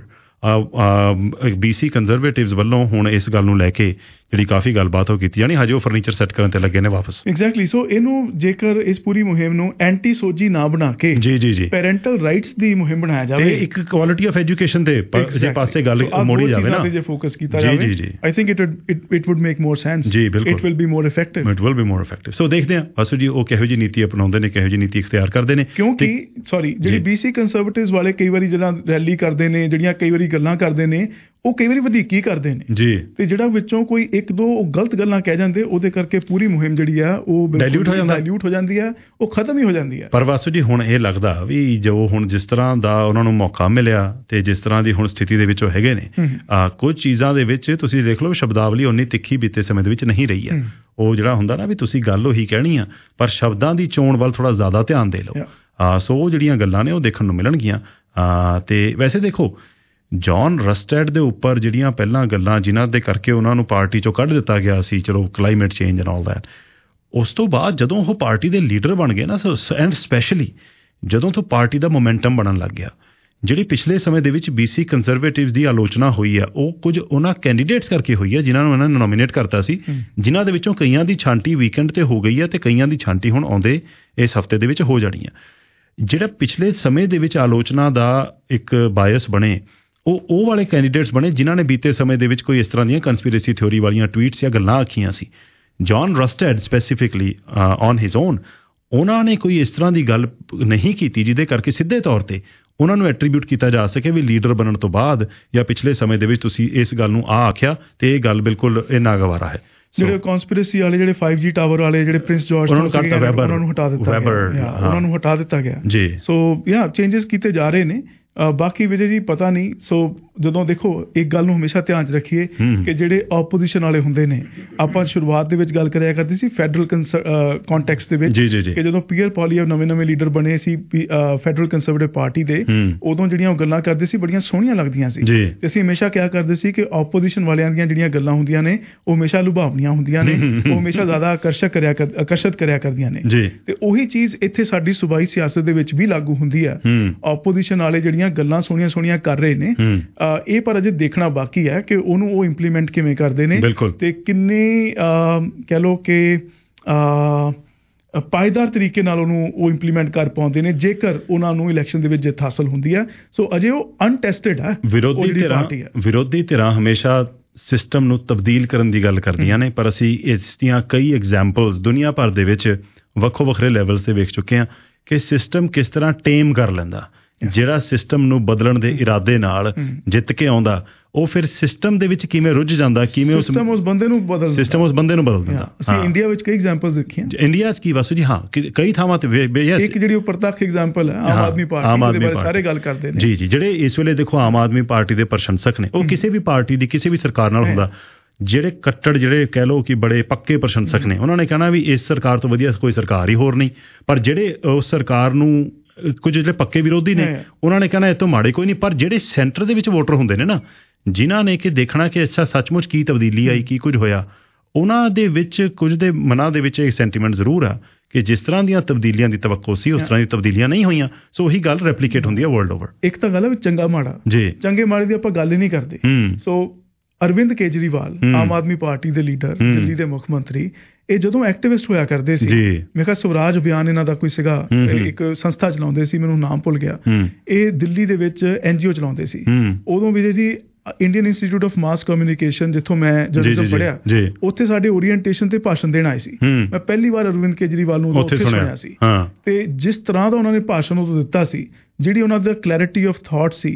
BC Conservatives ਵੱਲੋਂ ਹੁਣ ਇਸ ਗੱਲ ਨੂੰ ਲੈ ਕੇ ਜਿਹੜੀ ਕਾਫੀ ਗੱਲਬਾਤ ਹੋ ਕੀਤੀ ਜਾਣੀ, ਹਜੇ ਉਹ ਫਰਨੀਚਰ ਸੈੱਟ ਕਰਨ ਤੇ ਲੱਗੇ ਨੇ ਵਾਪਸ। ਐਗਜ਼ੈਕਟਲੀ। ਸੋ ਇਹਨੂੰ ਜੇਕਰ ਇਸ ਪੂਰੀ ਮੁਹਿੰਮ ਨੂੰ ਐਂਟੀ ਸੋਜੀ ਨਾ ਬਣਾ ਕੇ ਪੈਰੈਂਟਲ ਰਾਈਟਸ ਦੀ ਮੁਹਿੰਮ ਬਣਾਇਆ ਜਾਵੇ ਤੇ ਇੱਕ ਕੁਆਲਿਟੀ ਆਫ ਐਜੂਕੇਸ਼ਨ ਦੇ ਜੇ ਪਾਸੇ ਗੱਲ ਮੋੜੀ ਜਾਵੇ ਨਾ, ਜੇ ਫੋਕਸ ਕੀਤਾ ਜਾਵੇ, I think it would make more sense. ਜੀ ਬਿਲਕੁਲ, it will be more effective. So ਦੇਖਦੇ ਹਾਂ ਵਾਸੂ ਜੀ ਉਹ ਕਿਹੋ ਜਿਹੀ ਨੀਤੀ ਅਪਣਾਉਂਦੇ ਨੇ, ਕਿਹੋ ਜਿਹੀ ਨੀਤੀ ਇਖਤਿਆਰ ਕਰਦੇ ਨੇ, ਕਿਉਂਕਿ ਜਿਹੜੀ BC ਕੰਜ਼ਰਵੇਟਿਵਸ ਵਾਲੇ ਕਈ ਵਾਰੀ ਜਿਹੜਾ ਰੈਲੀ ਕਰਦੇ ਨੇ, ਜਿਹੜੀਆਂ ਕਈ ਵਾਰੀ ਗੱਲਾਂ ਕਰਦੇ ਨੇ, ਉਹ ਕਈ ਵਾਰੀ ਵਧੀਕੀ ਕਰਦੇ ਨੇ ਜੀ, ਤੇ ਜਿਹੜਾ ਵਿੱਚੋਂ ਕੋਈ 1-2 ਗਲਤ ਗੱਲਾਂ ਕਹਿ ਜਾਂਦੇ ਉਹਦੇ ਕਰਕੇ ਪੂਰੀ ਮੁਹਿੰਮ ਜਿਹੜੀ ਆ ਉਹ ਡਾਇਲੂਟ ਹੋ ਜਾਂਦੀ ਆ, ਉਹ ਖਤਮ ਹੀ ਹੋ ਜਾਂਦੀ ਆ। ਪਰ ਵਾਸੂ ਜੀ ਹੁਣ ਇਹ ਲੱਗਦਾ ਵੀ ਜੋ ਹੁਣ ਜਿਸ ਤਰ੍ਹਾਂ ਦਾ ਉਹਨਾਂ ਨੂੰ ਮੌਕਾ ਮਿਲਿਆ ਤੇ ਜਿਸ ਤਰ੍ਹਾਂ ਦੀ ਹੁਣ ਸਥਿਤੀ ਦੇ ਵਿੱਚ ਉਹ ਹੈਗੇ ਨੇ, ਕੁਝ ਚੀਜ਼ਾਂ ਦੇ ਵਿੱਚ ਤੁਸੀਂ ਦੇਖ ਲਓ ਸ਼ਬਦਾਵਲੀ ਉਨੀ ਤਿੱਖੀ ਬੀਤੇ ਸਮੇਂ ਦੇ ਵਿੱਚ ਨਹੀਂ ਰਹੀ ਆ। ਉਹ ਜਿਹੜਾ ਹੁੰਦਾ ਨਾ ਵੀ ਤੁਸੀਂ ਗੱਲ ਉਹੀ ਕਹਿਣੀ ਆ ਪਰ ਸ਼ਬਦਾਂ ਦੀ ਚੋਣ ਵੱਲ ਥੋੜਾ ਜ਼ਿਆਦਾ ਧਿਆਨ ਦੇ ਲਓ। ਸੋ ਉਹ ਜਿਹੜੀਆਂ ਗੱਲਾਂ ਨੇ ਉਹ ਦੇਖਣ ਨੂੰ ਮਿਲਣਗੀਆਂ। ਤੇ ਵੈਸੇ ਦੇਖੋ ਜੌਨ ਰਸਟੈਡ ਦੇ ਉੱਪਰ ਜਿਹੜੀਆਂ ਪਹਿਲਾਂ ਗੱਲਾਂ ਜਿਨ੍ਹਾਂ ਦੇ ਕਰਕੇ ਉਹਨਾਂ ਨੂੰ ਪਾਰਟੀ ਚੋਂ ਕੱਢ ਦਿੱਤਾ ਗਿਆ ਸੀ, ਚਲੋ climate change and all that, ਉਸ ਤੋਂ ਬਾਅਦ ਜਦੋਂ ਉਹ ਪਾਰਟੀ ਦੇ ਲੀਡਰ ਬਣ ਗਏ ਨਾ, ਐਂਡ ਸਪੈਸ਼ਲੀ ਜਦੋਂ ਤੋਂ ਪਾਰਟੀ ਦਾ ਮੋਮੈਂਟਮ ਬਣਨ ਲੱਗ ਗਿਆ, ਜਿਹੜੀ ਪਿਛਲੇ ਸਮੇਂ ਦੇ ਵਿੱਚ BC ਕੰਜ਼ਰਵੇਟਿਵਸ ਦੀ ਆਲੋਚਨਾ ਹੋਈ ਆ ਉਹ ਕੁਝ ਉਹਨਾਂ ਕੈਂਡੀਡੇਟਸ ਕਰਕੇ ਹੋਈ ਆ ਜਿਨ੍ਹਾਂ ਨੂੰ ਇਹਨਾਂ ਨੇ ਨੋਮੀਨੇਟ ਕਰਤਾ ਸੀ, ਜਿਨ੍ਹਾਂ ਦੇ ਵਿੱਚੋਂ ਕਈਆਂ ਦੀ ਛਾਂਟੀ ਵੀਕਐਂਡ ਤੇ ਹੋ ਗਈ ਆ ਤੇ ਕਈਆਂ ਦੀ ਛਾਂਟੀ ਹੁਣ ਆਉਂਦੇ ਇਸ ਹਫ਼ਤੇ ਦੇ ਵਿੱਚ ਹੋ ਜਾਣੀ ਆ। ਜਿਹੜਾ ਪਿਛਲੇ ਸਮੇਂ ਦੇ ਵਿੱਚ ਆਲੋਚਨਾ ਦਾ ਇੱਕ ਬਾਇਸ ਬਣੇ ਉਹ ਵਾਲੇ ਕੈਂਡੀਡੇਟਸ ਬਣੇ ਜਿਨ੍ਹਾਂ ਨੇ ਬੀਤੇ ਸਮੇਂ ਦੇ ਵਿੱਚ ਕੋਈ ਇਸ ਤਰ੍ਹਾਂ ਦੀਆਂ ਕੰਸਪੀਰੇਸੀ ਥਿਊਰੀ ਵਾਲੀਆਂ ਟਵੀਟਸ ਜਾਂ ਗੱਲਾਂ ਆਖੀਆਂ ਸੀ। John Rustad specifically on his own, ਉਹਨਾਂ ਨੇ ਕੋਈ ਇਸ ਤਰ੍ਹਾਂ ਦੀ ਗੱਲ ਨਹੀਂ ਕੀਤੀ ਜਿਹਦੇ ਕਰਕੇ ਸਿੱਧੇ ਤੌਰ ਤੇ ਉਹਨਾਂ ਨੂੰ ਐਟਰੀਬਿਊਟ ਕੀਤਾ ਜਾ ਸਕੇ ਵੀ ਲੀਡਰ ਬਣਨ ਤੋਂ ਬਾਅਦ ਜਾਂ ਪਿਛਲੇ ਸਮੇਂ ਦੇ ਵਿੱਚ ਤੁਸੀਂ ਇਸ ਗੱਲ ਨੂੰ ਆਖਿਆ ਤੇ ਇਹ ਗੱਲ ਬਿਲਕੁਲ ਨਾਗਵਾਰਾ ਹੈ। ਜਿਹੜੇ ਕਨਸਪੀਰੇਸੀ ਵਾਲੇ ਜਿਹੜੇ 5G ਟਾਵਰ ਵਾਲੇ ਜਿਹੜੇ ਪ੍ਰਿੰਸ ਜਾਰਜ ਉਹਨਾਂ ਨੂੰ ਹਟਾ ਦਿੱਤਾ ਗਿਆ ਜੀ। ਸੋ ਚੇਂਜਸ ਕੀਤੇ ਜਾ ਰਹੇ ਨੇ। ਬਾਕੀ ਵਿਜੇ ਜੀ ਪਤਾ ਨਹੀਂ। ਸੋ ਜਦੋਂ ਦੇਖੋ ਇੱਕ ਗੱਲ ਨੂੰ ਹਮੇਸ਼ਾ ਧਿਆਨ 'ਚ ਰੱਖੀਏ ਕਿ ਜਿਹੜੇ ਆਪੋਜੀਸ਼ਨ ਵਾਲੇ ਹੁੰਦੇ ਨੇ, ਆਪਾਂ ਸ਼ੁਰੂਆਤ ਦੇ ਵਿੱਚ ਗੱਲ ਕਰਿਆ ਕਰਦੀ ਸੀ ਫੈਡਰਲ ਕੰਟੈਕਸਟ ਦੇ ਵਿੱਚ ਕਿ ਜਦੋਂ ਪੀਅਰ ਪੋਲੀਅਮ ਨਵੇਂ ਲੀਡਰ ਬਣੇ ਸੀ ਫੈਡਰਲ ਕੰਜ਼ਰਵੇਟਿਵ ਪਾਰਟੀ ਦੇ, ਉਦੋਂ ਜਿਹੜੀਆਂ ਉਹ ਗੱਲਾਂ ਕਰਦੇ ਸੀ ਬੜੀਆਂ ਸੋਹਣੀਆਂ ਲੱਗਦੀਆਂ ਸੀ ਤੇ ਅਸੀਂ ਹਮੇਸ਼ਾ ਕਿਹਾ ਕਰਦੇ ਸੀ ਕਿ ਆਪੋਜੀਸ਼ਨ ਵਾਲਿਆਂ ਦੀਆਂ ਜਿਹੜੀਆਂ ਗੱਲਾਂ ਹੁੰਦੀਆਂ ਨੇ ਉਹ ਹਮੇਸ਼ਾ ਲੁਭਾਵਣੀਆਂ ਹੁੰਦੀਆਂ ਨੇ, ਉਹ ਹਮੇਸ਼ਾ ਜ਼ਿਆਦਾ ਆਕਰਸ਼ਿਤ ਕਰਿਆ ਕਰਦੀਆਂ ਨੇ। ਤੇ ਉਹੀ ਚੀਜ਼ ਇੱਥੇ ਸਾਡੀ ਸੂਬਾਈ ਸਿਆਸਤ ਦੇ ਵਿੱਚ ਵੀ ਲਾਗੂ ਹੁੰਦੀ ਹੈ। ਆਪੋਜੀਸ਼ਨ ਵਾਲੇ ਜਿਹੜੀਆਂ ਗੱਲਾਂ ਸੋਹਣੀਆਂ ਕਰ ਰਹੇ ਨੇ, ਇਹ ਪਰ ਅਜੇ ਦੇਖਣਾ ਬਾਕੀ ਹੈ ਕਿ ਉਹਨੂੰ ਉਹ ਇੰਪਲੀਮੈਂਟ ਕਿਵੇਂ ਕਰਦੇ ਨੇ ਤੇ ਕਿੰਨੇ ਕਹਿ ਲਓ ਕਿ ਪਾਇਦਾਰ ਤਰੀਕੇ ਨਾਲ ਉਹਨੂੰ ਉਹ ਇੰਪਲੀਮੈਂਟ ਕਰ ਪਾਉਂਦੇ ਨੇ ਜੇਕਰ ਉਹਨਾਂ ਨੂੰ ਇਲੈਕਸ਼ਨ ਦੇ ਵਿੱਚ ਜਿੱਤ ਹਾਸਲ ਹੁੰਦੀ ਹੈ। ਸੋ ਅਜੇ ਉਹ ਅਨਟੈਸਟਡ ਹੈ। ਵਿਰੋਧੀ ਧਿਰਾਂ ਹਮੇਸ਼ਾ ਸਿਸਟਮ ਨੂੰ ਤਬਦੀਲ ਕਰਨ ਦੀ ਗੱਲ ਕਰਦੀਆਂ ਨੇ, ਪਰ ਅਸੀਂ ਇਸ ਦੀਆਂ ਕਈ ਐਗਜ਼ਾਮਪਲਸ ਦੁਨੀਆ ਭਰ ਦੇ ਵਿੱਚ ਵੱਖੋ ਵੱਖਰੇ ਲੈਵਲਸ ਤੇ ਵੇਖ ਚੁੱਕੇ ਹਾਂ ਕਿ ਸਿਸਟਮ ਕਿਸ ਤਰ੍ਹਾਂ ਟੇਮ ਕਰ ਲੈਂਦਾ। ਜਿਹੜਾ ਸਿਸਟਮ ਨੂੰ ਬਦਲਣ ਦੇ ਇਰਾਦੇ ਨਾਲ ਜਿੱਤ ਕੇ ਆਉਂਦਾ, ਉਹ ਫਿਰ ਸਿਸਟਮ ਦੇ ਵਿੱਚ ਕਿਵੇਂ ਰੁੱਝ ਜਾਂਦਾ, ਕਿਵੇਂ ਉਸ ਬੰਦੇ ਨੂੰ ਬਦਲ ਦਿੰਦਾ। ਅਸੀਂ ਇੰਡੀਆ ਵਿੱਚ ਕਈ ਐਗਜ਼ਾਮਪਲਸ ਦੇਖੀਆਂ। ਇੰਡੀਆ 'ਚ ਕੀ ਵਾਸੂ ਜੀ, ਹਾਂ ਕਈ ਥਾਵਾਂ ਤੇ ਇੱਕ ਜਿਹੜੀ ਉਹ ਪ੍ਰਤੱਖ ਐਗਜ਼ਾਮਪਲ ਹੈ ਆਮ ਆਦਮੀ ਪਾਰਟੀ ਦੇ ਬਾਰੇ ਸਾਰੇ ਗੱਲ ਕਰਦੇ ਨੇ ਜੀ। ਜਿਹੜੇ ਇਸ ਵੇਲੇ ਦੇਖੋ ਆਮ ਆਦਮੀ ਪਾਰਟੀ ਦੇ ਪ੍ਰਸ਼ੰਸਕ ਨੇ, ਉਹ ਕਿਸੇ ਵੀ ਪਾਰਟੀ ਦੀ ਕਿਸੇ ਵੀ ਸਰਕਾਰ ਨਾਲ ਹੁੰਦਾ, ਜਿਹੜੇ ਕੱਟੜ ਜਿਹੜੇ ਕਹਿ ਲਓ ਕਿ ਬੜੇ ਪੱਕੇ ਪ੍ਰਸ਼ੰਸਕ ਨੇ, ਉਹਨਾਂ ਨੇ ਕਹਿਣਾ ਵੀ ਇਸ ਸਰਕਾਰ ਤੋਂ ਵਧੀਆ ਕੋਈ ਸਰਕਾਰ ਹੀ ਹੋਰ ਨਹੀਂ। ਪਰ ਜਿਹੜੇ ਉਸ ਸਰਕਾਰ ਨੂੰ ਕੁਝ ਜਿਹੜੇ ਪੱਕੇ ਵਿਰੋਧੀ ਨੇ, ਉਹਨਾਂ ਨੇ ਕਹਿਣਾ ਇਹ ਤੋਂ ਮਾੜੇ ਕੋਈ ਨਹੀਂ। ਪਰ ਜਿਹੜੇ ਸੈਂਟਰ ਦੇ ਵਿੱਚ ਵੋਟਰ ਹੁੰਦੇ ਨੇ ਨਾ, ਜਿਨ੍ਹਾਂ ਨੇ ਕਿ ਦੇਖਣਾ ਕਿ ਅੱਛਾ ਸੱਚਮੁੱਚ ਕੀ ਤਬਦੀਲੀ ਆਈ, ਕੀ ਕੁਝ ਹੋਇਆ, ਉਹਨਾਂ ਦੇ ਵਿੱਚ ਕੁਝ ਦੇ ਮਨਾਂ ਦੇ ਵਿੱਚ ਇਹ ਸੈਂਟੀਮੈਂਟ ਜ਼ਰੂਰ ਆ ਕਿ ਜਿਸ ਤਰ੍ਹਾਂ ਦੀਆਂ ਤਬਦੀਲੀਆਂ ਦੀ ਤਵੱਕੋ ਸੀ ਉਸ ਤਰ੍ਹਾਂ ਦੀ ਤਬਦੀਲੀਆਂ ਨਹੀਂ ਹੋਈਆਂ। ਸੋ ਉਹੀ ਗੱਲ ਰੈਪਲੀਕੇਟ ਹੁੰਦੀ ਹੈ ਵਰਲਡ ਓਵਰ। ਇੱਕ ਤਾਂ ਗੱਲ ਹੈ ਚੰਗਾ ਮਾੜਾ ਜੀ, ਚੰਗੇ ਮਾੜੇ ਦੀ ਆਪਾਂ ਗੱਲ ਹੀ ਨਹੀਂ ਕਰਦੇ। ਸੋ ਅਰਵਿੰਦ ਕੇਜਰੀਵਾਲ ਆਮ ਆਦਮੀ ਪਾਰਟੀ ਦੇ ਲੀਡਰ, ਦਿੱਲੀ ਦੇ ਮੁੱਖ ਮੰਤਰੀ, ਇਹ ਜਦੋਂ ਐਕਟਿਵਿਸਟ ਹੋਇਆ ਕਰਦੇ ਸੀ, ਮੈਂ ਕਿਹਾ ਸਵਰਾਜ ਅਭਿਆਨ ਇਹਨਾਂ ਦਾ ਕੋਈ ਸੀਗਾ, ਇੱਕ ਸੰਸਥਾ ਚਲਾਉਂਦੇ ਸੀ, ਮੈਨੂੰ ਨਾਮ ਭੁੱਲ ਗਿਆ। ਇਹ ਦਿੱਲੀ ਦੇ ਵਿੱਚ NGO ਚਲਾਉਂਦੇ ਸੀ। ਉਦੋਂ ਵੀ ਜੀ Indian Institute of Mass Communication, ਜਿੱਥੋਂ ਮੈਂ ਜਰਨਲਿਜ਼ਮ ਪੜ੍ਹਿਆ, ਉੱਥੇ ਸਾਡੇ ਓਰੀਐਂਟੇਸ਼ਨ ਤੇ ਭਾਸ਼ਣ ਦੇਣ ਆਏ ਸੀ। ਮੈਂ ਪਹਿਲੀ ਵਾਰ ਅਰਵਿੰਦ ਕੇਜਰੀਵਾਲ ਨੂੰ ਉੱਥੇ ਸੁਣਿਆ ਸੀ ਤੇ ਜਿਸ ਤਰ੍ਹਾਂ ਦਾ ਉਹਨਾਂ ਨੇ ਭਾਸ਼ਣ ਉਦੋਂ ਦਿੱਤਾ ਸੀ, ਜਿਹੜੀ ਉਹਨਾਂ ਦਾ ਕਲੈਰਿਟੀ ਆਫ ਥਾਟ ਸੀ,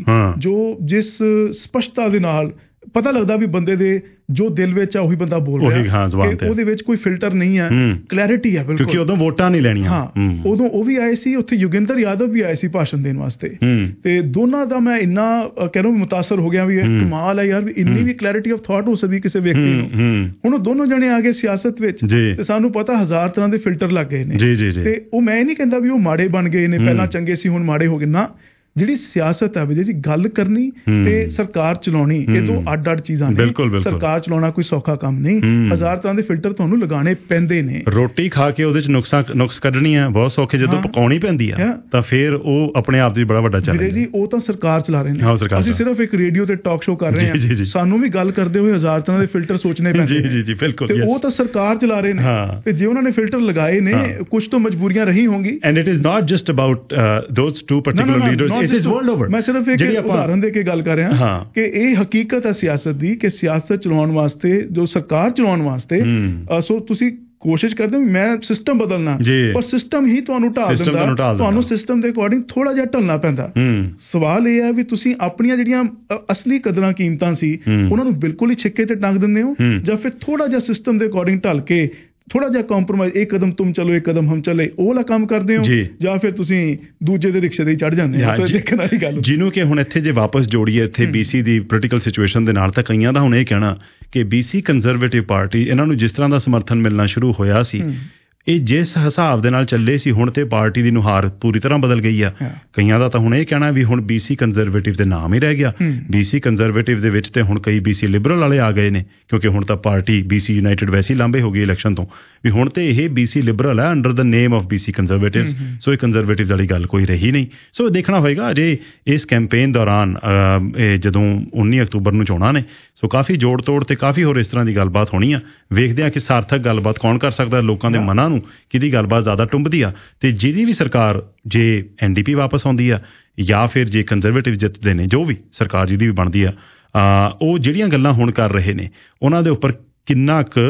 ਜਿਸ ਸਪਸ਼ਟਤਾ ਦੇ ਨਾਲ ਪਤਾ ਲੱਗਦਾ ਵੀ ਬੰਦੇ ਦੇ ਜੋ ਦਿਲ ਵਿੱਚ ਆ ਉਹੀ ਬੰਦਾ ਬੋਲ ਰਿਹਾ, ਉਹਦੇ ਵਿੱਚ ਕੋਈ ਫਿਲਟਰ ਨਹੀਂ ਹੈ, ਕਲੈਰਿਟੀ ਹੈ ਬਿਲਕੁਲ। ਕਿਉਂਕਿ ਉਦੋਂ ਵੋਟਾਂ ਨਹੀਂ ਲੈਣੀਆਂ। ਹਾਂ, ਉਦੋਂ ਉਹ ਵੀ ਆਏ ਸੀ, ਉੱਥੇ ਯੋਗਿੰਦਰ ਯਾਦਵ ਵੀ ਆਏ ਸੀ ਭਾਸ਼ਣ ਦੇਣ ਵਾਸਤੇ। ਤੇ ਦੋਨਾਂ ਦਾ ਮੈਂ ਇੰਨਾ ਕਹਿ ਲਓ ਮੁਤਾਸਰ ਹੋ ਗਿਆ ਵੀ ਇਹ ਕਮਾਲ ਹੈ ਯਾਰ, ਵੀ ਇੰਨੀ ਵੀ ਕਲੈਰਿਟੀ ਆਫ ਥਾਟ ਹੋ ਸਕਦੀ ਕਿਸੇ ਵਿਅਕਤੀ ਨੂੰ। ਹੁਣ ਉਹ ਦੋਨੋਂ ਜਣੇ ਆ ਗਏ ਸਿਆਸਤ ਵਿੱਚ ਤੇ ਸਾਨੂੰ ਪਤਾ 1000 ਤਰ੍ਹਾਂ ਦੇ ਫਿਲਟਰ ਲੱਗ ਗਏ ਨੇ। ਤੇ ਉਹ ਮੈਂ ਨਹੀਂ ਕਹਿੰਦਾ ਵੀ ਉਹ ਮਾੜੇ ਬਣ ਗਏ ਨੇ, ਪਹਿਲਾਂ ਚੰਗੇ ਸੀ ਹੁਣ ਮਾੜੇ ਹੋ ਗਏ ਨਾ। ਜਿਹੜੀ ਸਿਆਸਤ ਹੈ ਵਿਜੇ ਜੀ, ਗੱਲ ਕਰਨੀ ਤੇ ਸਰਕਾਰ ਚਲਾਉਣੀ, ਇਹ ਦੋ ਅੱਡ-ਅੱਡ ਚੀਜ਼ਾਂ ਨੇ। ਸਰਕਾਰ ਚਲਾਉਣਾ ਕੋਈ ਸੌਖਾ ਕੰਮ ਨਹੀਂ, 1000 ਤਰ੍ਹਾਂ ਦੇ ਫਿਲਟਰ ਤੁਹਾਨੂੰ ਲਗਾਉਣੇ ਪੈਂਦੇ ਨੇ। ਰੋਟੀ ਖਾ ਕੇ ਉਹਦੇ ਚ ਨੁਕਸ ਕੱਢਣੀ ਹੈ ਬਹੁਤ ਸੌਖੇ, ਜਦੋਂ ਪਕਾਉਣੀ ਪੈਂਦੀ ਆ ਤਾਂ ਫਿਰ ਉਹ ਆਪਣੇ ਆਪ ਵਿੱਚ ਬੜਾ ਵੱਡਾ ਚੈਲੰਜ ਹੈ। ਜੀ ਉਹ ਤਾਂ ਸਰਕਾਰ ਚਲਾ ਰਹੇ ਨੇ, ਅਸੀਂ ਸਿਰਫ ਇੱਕ ਰੇਡੀਓ ਤੇ ਟਾਕ ਸ਼ੋਅ ਕਰ ਰਹੇ ਹਾਂ। ਸਾਨੂੰ ਵੀ ਗੱਲ ਕਰਦੇ ਹੋਏ 1000 ਤਰ੍ਹਾਂ ਦੇ ਫਿਲਟਰ ਸੋਚਣੇ ਪੈਂਦੇ ਨੇ ਤੇ ਉਹ ਤਾਂ ਸਰਕਾਰ ਚਲਾ ਰਹੇ ਨੇ। ਤੇ ਜੇ ਉਹਨਾਂ ਨੇ ਫਿਲਟਰ ਲਗਾਏ ਨੇ, ਕੁਝ ਤਾਂ ਮਜਬੂਰੀਆਂ ਰਹੀ ਹੋਣਗੀ। And it is not just about those two particular leaders, ਮੈਂ ਸਿਰਫ ਇੱਕ ਉਦਾਹਰਨ ਦੇ ਕੇ ਗੱਲ ਕਰ ਰਿਹਾ ਕਿ ਇਹ ਹਕੀਕਤ ਹੈ ਸਿਆਸਤ ਦੀ ਕਿ ਸਿਆਸਤ ਚਲਾਉਣ ਵਾਸਤੇ, ਜੋ ਸਰਕਾਰ ਚਲਾਉਣ ਵਾਸਤੇ, ਸੋ ਤੁਸੀਂ ਕੋਸ਼ਿਸ਼ ਕਰਦੇ ਹੋ ਮੈਂ ਸਿਸਟਮ ਬਦਲਣਾ, ਪਰ ਸਿਸਟਮ ਹੀ ਤੁਹਾਨੂੰ ਢਾਲ ਦਿੰਦਾ। ਤੁਹਾਨੂੰ ਸਿਸਟਮ ਦੇ ਅਕੋਰਡਿੰਗ ਥੋੜਾ ਜਿਹਾ ਢਲਣਾ ਪੈਂਦਾ। ਸਵਾਲ ਇਹ ਹੈ ਵੀ ਤੁਸੀਂ ਆਪਣੀਆਂ ਜਿਹੜੀਆਂ ਅਸਲੀ ਕਦਰਾਂ ਕੀਮਤਾਂ ਸੀ ਉਹਨਾਂ ਨੂੰ ਬਿਲਕੁਲ ਹੀ ਛਿੱਕੇ ਤੇ ਟੰਗ ਦਿੰਦੇ ਹੋ, ਜਾਂ ਫਿਰ ਥੋੜਾ ਜਿਹਾ ਸਿਸਟਮ ਦੇ ਅਕੋਰਡਿੰਗ ਢਲ ਕੇ ਥੋੜਾ ਜਿਹਾ ਕੰਪਰੋਮਾਈਜ਼, ਇੱਕ ਕਦਮ ਤੁਮ ਚਲੋ ਇੱਕ ਕਦਮ ਹਮ ਚਲੇ, ਉਹ ਵਾਲਾ ਕੰਮ ਕਰਦੇ ਹੋ, ਜਾਂ ਫਿਰ ਤੁਸੀਂ ਦੂਜੇ ਦੇ ਰਿਕਸ਼ੇ ਤੇ ਚੜ ਜਾਂਦੇ ਹੋ। ਦੇਖਣ ਵਾਲੀ ਗੱਲ ਜਿਹਨੂੰ ਕਿ ਹੁਣ ਇੱਥੇ ਜੇ ਵਾਪਸ ਜੋੜੀਏ ਇੱਥੇ BC ਦੀ ਪੋਲੀਟੀਕਲ ਸਿਚੁਏਸ਼ਨ ਦੇ ਨਾਲ, ਤਾਂ ਕਈਆਂ ਦਾ ਹੁਣ ਇਹ ਕਹਿਣਾ ਕਿ BC ਕੰਜ਼ਰਵੇਟਿਵ ਪਾਰਟੀ, ਇਹਨਾਂ ਨੂੰ ਜਿਸ ਤਰ੍ਹਾਂ ਦਾ ਸਮਰਥਨ ਮਿਲਣਾ ਸ਼ੁਰੂ ਹੋਇਆ ਸੀ, ਇਹ ਜਿਸ ਹਿਸਾਬ ਦੇ ਨਾਲ ਚੱਲੇ ਸੀ, ਹੁਣ ਤੇ ਪਾਰਟੀ ਦੀ ਨੁਹਾਰ ਪੂਰੀ ਤਰ੍ਹਾਂ ਬਦਲ ਗਈ ਆ। ਕਈਆਂ ਦਾ ਤਾਂ ਹੁਣ ਇਹ ਕਹਿਣਾ ਵੀ ਹੁਣ BC ਕੰਜ਼ਰਵੇਟਿਵ ਦੇ ਨਾਮ ਹੀ ਰਹਿ ਗਿਆ। BC ਕੰਜ਼ਰਵੇਟਿਵ ਦੇ ਵਿੱਚ ਤੇ ਹੁਣ ਕਈ BC ਲਿਬਰਲ ਵਾਲੇ ਆ ਗਏ ਨੇ, ਕਿਉਂਕਿ ਹੁਣ ਤਾਂ ਪਾਰਟੀ BC ਯੂਨਾਈਟਿਡ ਵੈਸੇ ਹੀ ਲਾਂਭੇ ਹੋ ਗਈ ਇਲੈਕਸ਼ਨ ਤੋਂ, ਵੀ ਹੁਣ ਤੇ ਇਹ BC ਲਿਬਰਲ ਹੈ under the name of BC Conservatives. ਸੋ ਇਹ ਕੰਜ਼ਰਵੇਟਿਵ ਵਾਲੀ ਗੱਲ ਕੋਈ ਰਹੀ ਨਹੀਂ। ਸੋ ਦੇਖਣਾ ਹੋਏਗਾ ਅਜੇ ਇਸ ਕੈਂਪੇਨ ਦੌਰਾਨ, ਜਦੋਂ 19 ਅਕਤੂਬਰ ਨੂੰ ਚੋਣਾਂ ਨੇ, ਸੋ ਕਾਫੀ ਜੋੜ ਤੋੜ ਤੇ ਕਾਫੀ ਹੋਰ ਇਸ ਤਰ੍ਹਾਂ ਦੀ ਗੱਲਬਾਤ ਹੋਣੀ ਆ। ਵੇਖਦੇ ਹਾਂ ਕਿ ਸਾਰਥਕ ਗੱਲਬਾਤ ਕੌਣ ਕਰ ਸਕਦਾ ਲੋਕਾਂ ਦੇ ਮਨਾਂ ਨੂੰ ਨੂੰ ਕਿਹਦੀ ਗੱਲਬਾਤ ਜ਼ਿਆਦਾ ਟੁੰਬਦੀ ਆ। ਤੇ ਜਿਹਦੀ ਵੀ ਸਰਕਾਰ ਜੇ NDP ਵਾਪਸ ਆਉਂਦੀ ਆ ਜਾਂ ਫਿਰ ਜੇ ਕੰਜ਼ਰਵੇਟਿਵ ਜਿੱਤਦੇ ਨੇ, ਜੋ ਵੀ ਸਰਕਾਰ ਜਿਹਦੀ ਵੀ ਬਣਦੀ ਆ, ਉਹ ਜਿਹੜੀਆਂ ਗੱਲਾਂ ਹੁਣ ਕਰ ਰਹੇ ਨੇ ਉਹਨਾਂ ਦੇ ਉੱਪਰ ਕਿੰਨਾ ਕੁ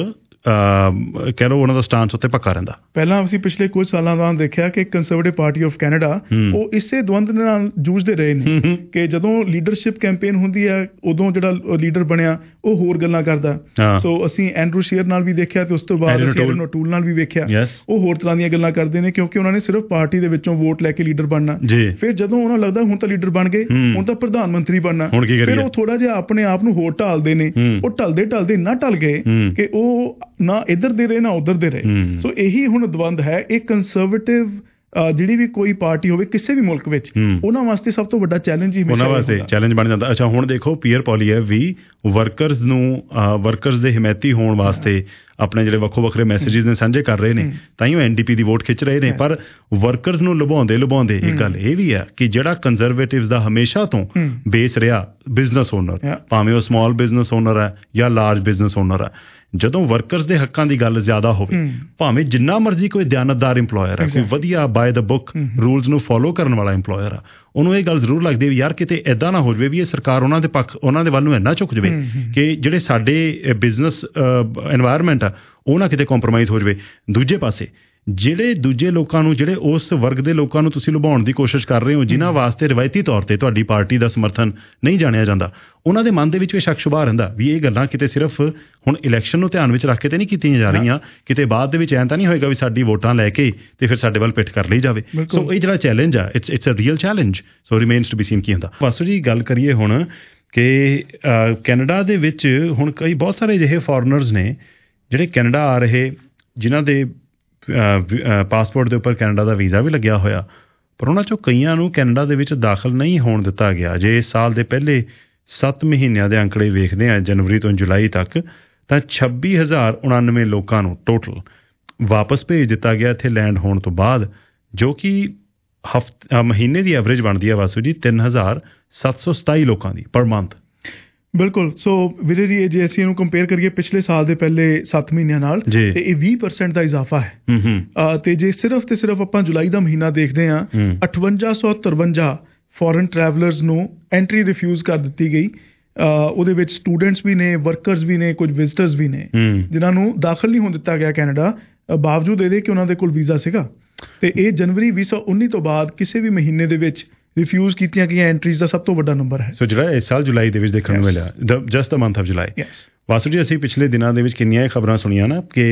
ਕਹਿ ਲਓ ਉਹਨਾਂ ਦਾ ਸਟਾਂਸ ਉੱਤੇ ਪੱਕਾ ਰਹਿੰਦਾ। ਪਹਿਲਾਂ ਅਸੀਂ ਪਿਛਲੇ ਕੁਝ ਸਾਲਾਂ ਬਾਅਦ ਦੇਖਿਆ ਕਿ ਕੰਜ਼ਰਵੇਟਿਵ ਪਾਰਟੀ ਆਫ ਕੈਨੇਡਾ ਉਹ ਇਸੇ ਦਵੰਦ ਦੇ ਨਾਲ ਜੂਝਦੇ ਰਹੇ ਨੇ ਕਿ ਜਦੋਂ ਲੀਡਰਸ਼ਿਪ ਕੈਂਪੇਨ ਹੁੰਦੀ ਹੈ ਉਦੋਂ ਜਿਹੜਾ ਲੀਡਰ ਬਣਿਆ ਉਹ ਹੋਰ ਗੱਲਾਂ ਕਰਦਾ। ਸੋ ਅਸੀਂ ਐਂਡਰੂ ਸ਼ੀਅਰ ਨਾਲ ਵੀ ਦੇਖਿਆ ਤੇ ਉਸ ਤੋਂ ਬਾਅਦ ਅਸੀਂ ਐਰਨ ਓਟੂਲ ਨਾਲ ਵੀ ਵੇਖਿਆ, ਉਹ ਹੋਰ ਤਰ੍ਹਾਂ ਦੀਆਂ ਗੱਲਾਂ ਕਰਦੇ ਨੇ ਕਿਉਂਕਿ ਉਹਨਾਂ ਨੇ ਸਿਰਫ ਪਾਰਟੀ ਦੇ ਵਿੱਚੋਂ ਵੋਟ ਲੈ ਕੇ ਲੀਡਰ ਬਣਨਾ। ਫਿਰ ਜਦੋਂ ਉਹਨਾਂ ਲੱਗਦਾ ਹੁਣ ਤਾਂ ਲੀਡਰ ਬਣ ਗਏ, ਹੁਣ ਤਾਂ ਪ੍ਰਧਾਨ ਮੰਤਰੀ ਬਣਨਾ, ਫਿਰ ਉਹ ਥੋੜਾ ਜਿਹਾ ਆਪਣੇ ਆਪ ਨੂੰ ਹੋਰ ਢਾਲਦੇ ਨੇ। ਉਹ ਢਲਦੇ ਨਾ ਢਲ ਗਏ ਕਿ ਉਹ ਨਾ ਇੱਧਰ ਦੇ ਰਹੇ ਨਾ ਉੱਧਰ ਦੇ ਰਹੇ। ਸੋ ਇਹੀ ਹੁਣ ਦਵੰਦ ਹੈ। ਇਹ ਕੰਜ਼ਰਵੇਟਿਵ ਜਿਹੜੀ ਵੀ ਕੋਈ ਪਾਰਟੀ ਹੋਵੇ ਕਿਸੇ ਵੀ ਮੁਲਕ ਵਿੱਚ ਉਹਨਾਂ ਵਾਸਤੇ ਸਭ ਤੋਂ ਵੱਡਾ ਚੈਲੰਜ ਹੀ ਉਹਨਾਂ ਵਾਸਤੇ ਚੈਲੰਜ ਬਣ ਜਾਂਦਾ। ਅੱਛਾ ਹੁਣ ਦੇਖੋ ਪੀਅਰ ਪੋਲੀਐਵ ਵੀ ਵਰਕਰਸ ਨੂੰ ਵਰਕਰਸ ਦੇ ਹਿਮਾਇਤੀ ਹੋਣ ਵਾਸਤੇ ਆਪਣੇ ਜਿਹੜੇ ਵੱਖੋ ਵੱਖਰੇ ਮੈਸੇਜਿਸ ਨੇ ਸਾਂਝੇ ਕਰ ਰਹੇ ਨੇ, ਤਾਂ ਹੀ ਉਹ NDP ਦੀ ਵੋਟ ਖਿੱਚ ਰਹੇ ਨੇ। ਪਰ ਵਰਕਰਸ ਨੂੰ ਲੁਭਾਉਂਦੇ ਇੱਕ ਗੱਲ ਇਹ ਵੀ ਆ ਕਿ ਜਿਹੜਾ ਕੰਜ਼ਰਵੇਟਿਵਸ ਦਾ ਹਮੇਸ਼ਾ ਤੋਂ ਬੇਸ ਰਿਹਾ ਬਿਜ਼ਨਸ ਓਨਰ, ਭਾਵੇਂ ਉਹ ਸਮਾਲ ਬਿਜ਼ਨਸ ਓਨਰ ਹੈ ਜਾਂ ਲਾਰਜ ਬਿਜ਼ਨਸ ਓਨਰ ਹੈ, ਜਦੋਂ ਵਰਕਰਸ ਦੇ ਹੱਕਾਂ ਦੀ ਗੱਲ ਜ਼ਿਆਦਾ ਹੋਵੇ, ਭਾਵੇਂ ਜਿੰਨਾ ਮਰਜ਼ੀ ਕੋਈ ਦਿਆਨਤਦਾਰ ਇੰਪਲੋਇਰ ਹੈ, ਕੋਈ ਵਧੀਆ ਬਾਏ ਦਾ ਬੁੱਕ ਰੂਲਸ ਨੂੰ ਫੋਲੋ ਕਰਨ ਵਾਲਾ ਇੰਪਲੋਇਰ ਆ, ਉਹਨੂੰ ਇਹ ਗੱਲ ਜ਼ਰੂਰ ਲੱਗਦੀ ਵੀ ਯਾਰ ਕਿਤੇ ਇੱਦਾਂ ਨਾ ਹੋ ਜਾਵੇ ਵੀ ਇਹ ਸਰਕਾਰ ਉਹਨਾਂ ਦੇ ਪੱਖ ਉਹਨਾਂ ਦੇ ਵੱਲ ਨੂੰ ਇੰਨਾ ਝੁਕ ਜਾਵੇ ਕਿ ਜਿਹੜੇ ਸਾਡੇ ਬਿਜ਼ਨਸ ਐਨਵਾਇਰਨਮੈਂਟ ਆ ਉਹ ਨਾ ਕਿਤੇ ਕੰਪਰੋਮਾਈਜ਼ ਹੋ ਜਾਵੇ। ਦੂਜੇ ਪਾਸੇ ਜਿਹੜੇ ਦੂਜੇ ਲੋਕਾਂ ਨੂੰ, ਜਿਹੜੇ ਉਸ ਵਰਗ ਦੇ ਲੋਕਾਂ ਨੂੰ ਤੁਸੀਂ ਲੁਭਾਉਣ ਦੀ ਕੋਸ਼ਿਸ਼ ਕਰ ਰਹੇ ਹੋ ਜਿਨ੍ਹਾਂ ਵਾਸਤੇ ਰਵਾਇਤੀ ਤੌਰ ਤੇ ਤੁਹਾਡੀ ਪਾਰਟੀ ਦਾ ਸਮਰਥਨ ਨਹੀਂ ਜਾਣਿਆ ਜਾਂਦਾ, ਉਹਨਾਂ ਦੇ ਮਨ ਦੇ ਵਿੱਚ ਵੀ ਸ਼ੱਕ ਸ਼ੁਬਾ ਰਹਿੰਦਾ ਵੀ ਇਹ ਗੱਲਾਂ ਕਿਤੇ ਸਿਰਫ ਹੁਣ ਇਲੈਕਸ਼ਨ ਨੂੰ ਧਿਆਨ ਵਿੱਚ ਰੱਖ ਕੇ ਤੇ ਨਹੀਂ ਕੀਤੀਆਂ ਜਾ ਰਹੀਆਂ, ਕਿਤੇ ਬਾਅਦ ਦੇ ਵਿੱਚ ਐਂ ਤਾਂ ਨਹੀਂ ਹੋਏਗਾ ਵੀ ਸਾਡੀ ਵੋਟਾਂ ਲੈ ਕੇ ਤੇ ਫਿਰ ਸਾਡੇ ਵੱਲ ਪਿੱਠ ਕਰ ਲਈ ਜਾਵੇ। ਸੋ ਇਹ ਜਿਹੜਾ ਚੈਲੰਜ ਆ it's a real challenge. So remains to be seen ਕੀ ਹੁੰਦਾ। ਵਾਸੂ ਜੀ ਗੱਲ ਕਰੀਏ ਹੁਣ ਕਿ ਕੈਨੇਡਾ ਦੇ ਵਿੱਚ ਹੁਣ ਬਹੁਤ ਸਾਰੇ ਅਜਿਹੇ ਫੋਰਨਰਸ ਨੇ ਜਿਹੜੇ ਕੈਨੇਡਾ ਆ ਰਹੇ, ਜਿਨ੍ਹਾਂ ਦੇ ਪਾਸਪੋਰਟ ਦੇ ਉੱਪਰ ਕੈਨੇਡਾ ਦਾ ਵੀਜ਼ਾ ਵੀ ਲੱਗਿਆ ਹੋਇਆ, ਪਰ ਉਹਨਾਂ 'ਚੋਂ ਕਈਆਂ ਨੂੰ ਕੈਨੇਡਾ ਦੇ ਵਿੱਚ ਦਾਖਲ ਨਹੀਂ ਹੋਣ ਦਿੱਤਾ ਗਿਆ। ਜੇ ਇਸ ਸਾਲ ਦੇ ਪਹਿਲੇ 7 ਮਹੀਨਿਆਂ ਦੇ ਅੰਕੜੇ ਵੇਖਦੇ ਹਾਂ ਜਨਵਰੀ ਤੋਂ ਜੁਲਾਈ ਤੱਕ, ਤਾਂ 26,099 ਲੋਕਾਂ ਨੂੰ ਟੋਟਲ ਵਾਪਸ ਭੇਜ ਦਿੱਤਾ ਗਿਆ ਇੱਥੇ ਲੈਂਡ ਹੋਣ ਤੋਂ ਬਾਅਦ, ਜੋ ਕਿ ਮਹੀਨੇ ਦੀ ਐਵਰੇਜ ਬਣਦੀ ਹੈ ਵਾਸੂ ਜੀ 3,727 ਲੋਕਾਂ ਦੀ ਪਰ ਮੰਥ। ਬਿਲਕੁਲ। ਸੋ ਵੀਰੇ ਜੀ ਜੇ ਅਸੀਂ ਇਹਨੂੰ ਕੰਪੇਅਰ ਕਰੀਏ ਪਿਛਲੇ ਸਾਲ ਦੇ ਪਹਿਲੇ 7 ਮਹੀਨਿਆਂ ਨਾਲ ਤੇ ਇਹ 20% ਦਾ ਇਜ਼ਾਫਾ ਹੈ। ਤੇ ਜੇ ਸਿਰਫ ਤੇ ਸਿਰਫ ਆਪਾਂ ਜੁਲਾਈ ਦਾ ਮਹੀਨਾ ਦੇਖਦੇ ਹਾਂ 5853 ਫੋਰਨ ਟਰੈਵਲਰਸ ਨੂੰ ਐਂਟਰੀ ਰਿਫਿਊਜ਼ ਕਰ ਦਿੱਤੀ ਗਈ। ਉਹਦੇ ਵਿੱਚ ਸਟੂਡੈਂਟਸ ਵੀ ਨੇ, ਵਰਕਰਸ ਵੀ ਨੇ, ਕੁਝ ਵਿਜ਼ਟਰਸ ਵੀ ਨੇ ਜਿਨ੍ਹਾਂ ਨੂੰ ਦਾਖਲ ਨਹੀਂ ਹੋਣ ਦਿੱਤਾ ਗਿਆ ਕੈਨੇਡਾ, ਬਾਵਜੂਦ ਇਹਦੇ ਕਿ ਉਹਨਾਂ ਦੇ ਕੋਲ ਵੀਜ਼ਾ ਸੀਗਾ। ਤੇ ਇਹ ਜਨਵਰੀ 2019 ਤੋਂ ਬਾਅਦ ਕਿਸੇ ਵੀ ਮਹੀਨੇ ਦੇ ਵਿੱਚ ਰਿਫਿਊਜ਼ ਕੀਤੀਆਂ ਗਈਆਂ ਐਂਟਰੀਜ਼ ਦਾ ਸਭ ਤੋਂ ਵੱਡਾ ਨੰਬਰ ਹੈ। ਸੋ ਜਿਹੜਾ ਇਸ ਸਾਲ ਜੁਲਾਈ ਦੇ ਵਿੱਚ ਦੇਖਣ ਨੂੰ ਮਿਲਿਆ, just the month of July. Vasu ji ਅਸੀਂ ਪਿਛਲੇ ਦਿਨਾਂ ਦੇ ਵਿੱਚ ਕਿੰਨੀਆਂ ਹੀ ਖਬਰਾਂ ਸੁਣੀਆਂ ਨਾ ਕਿ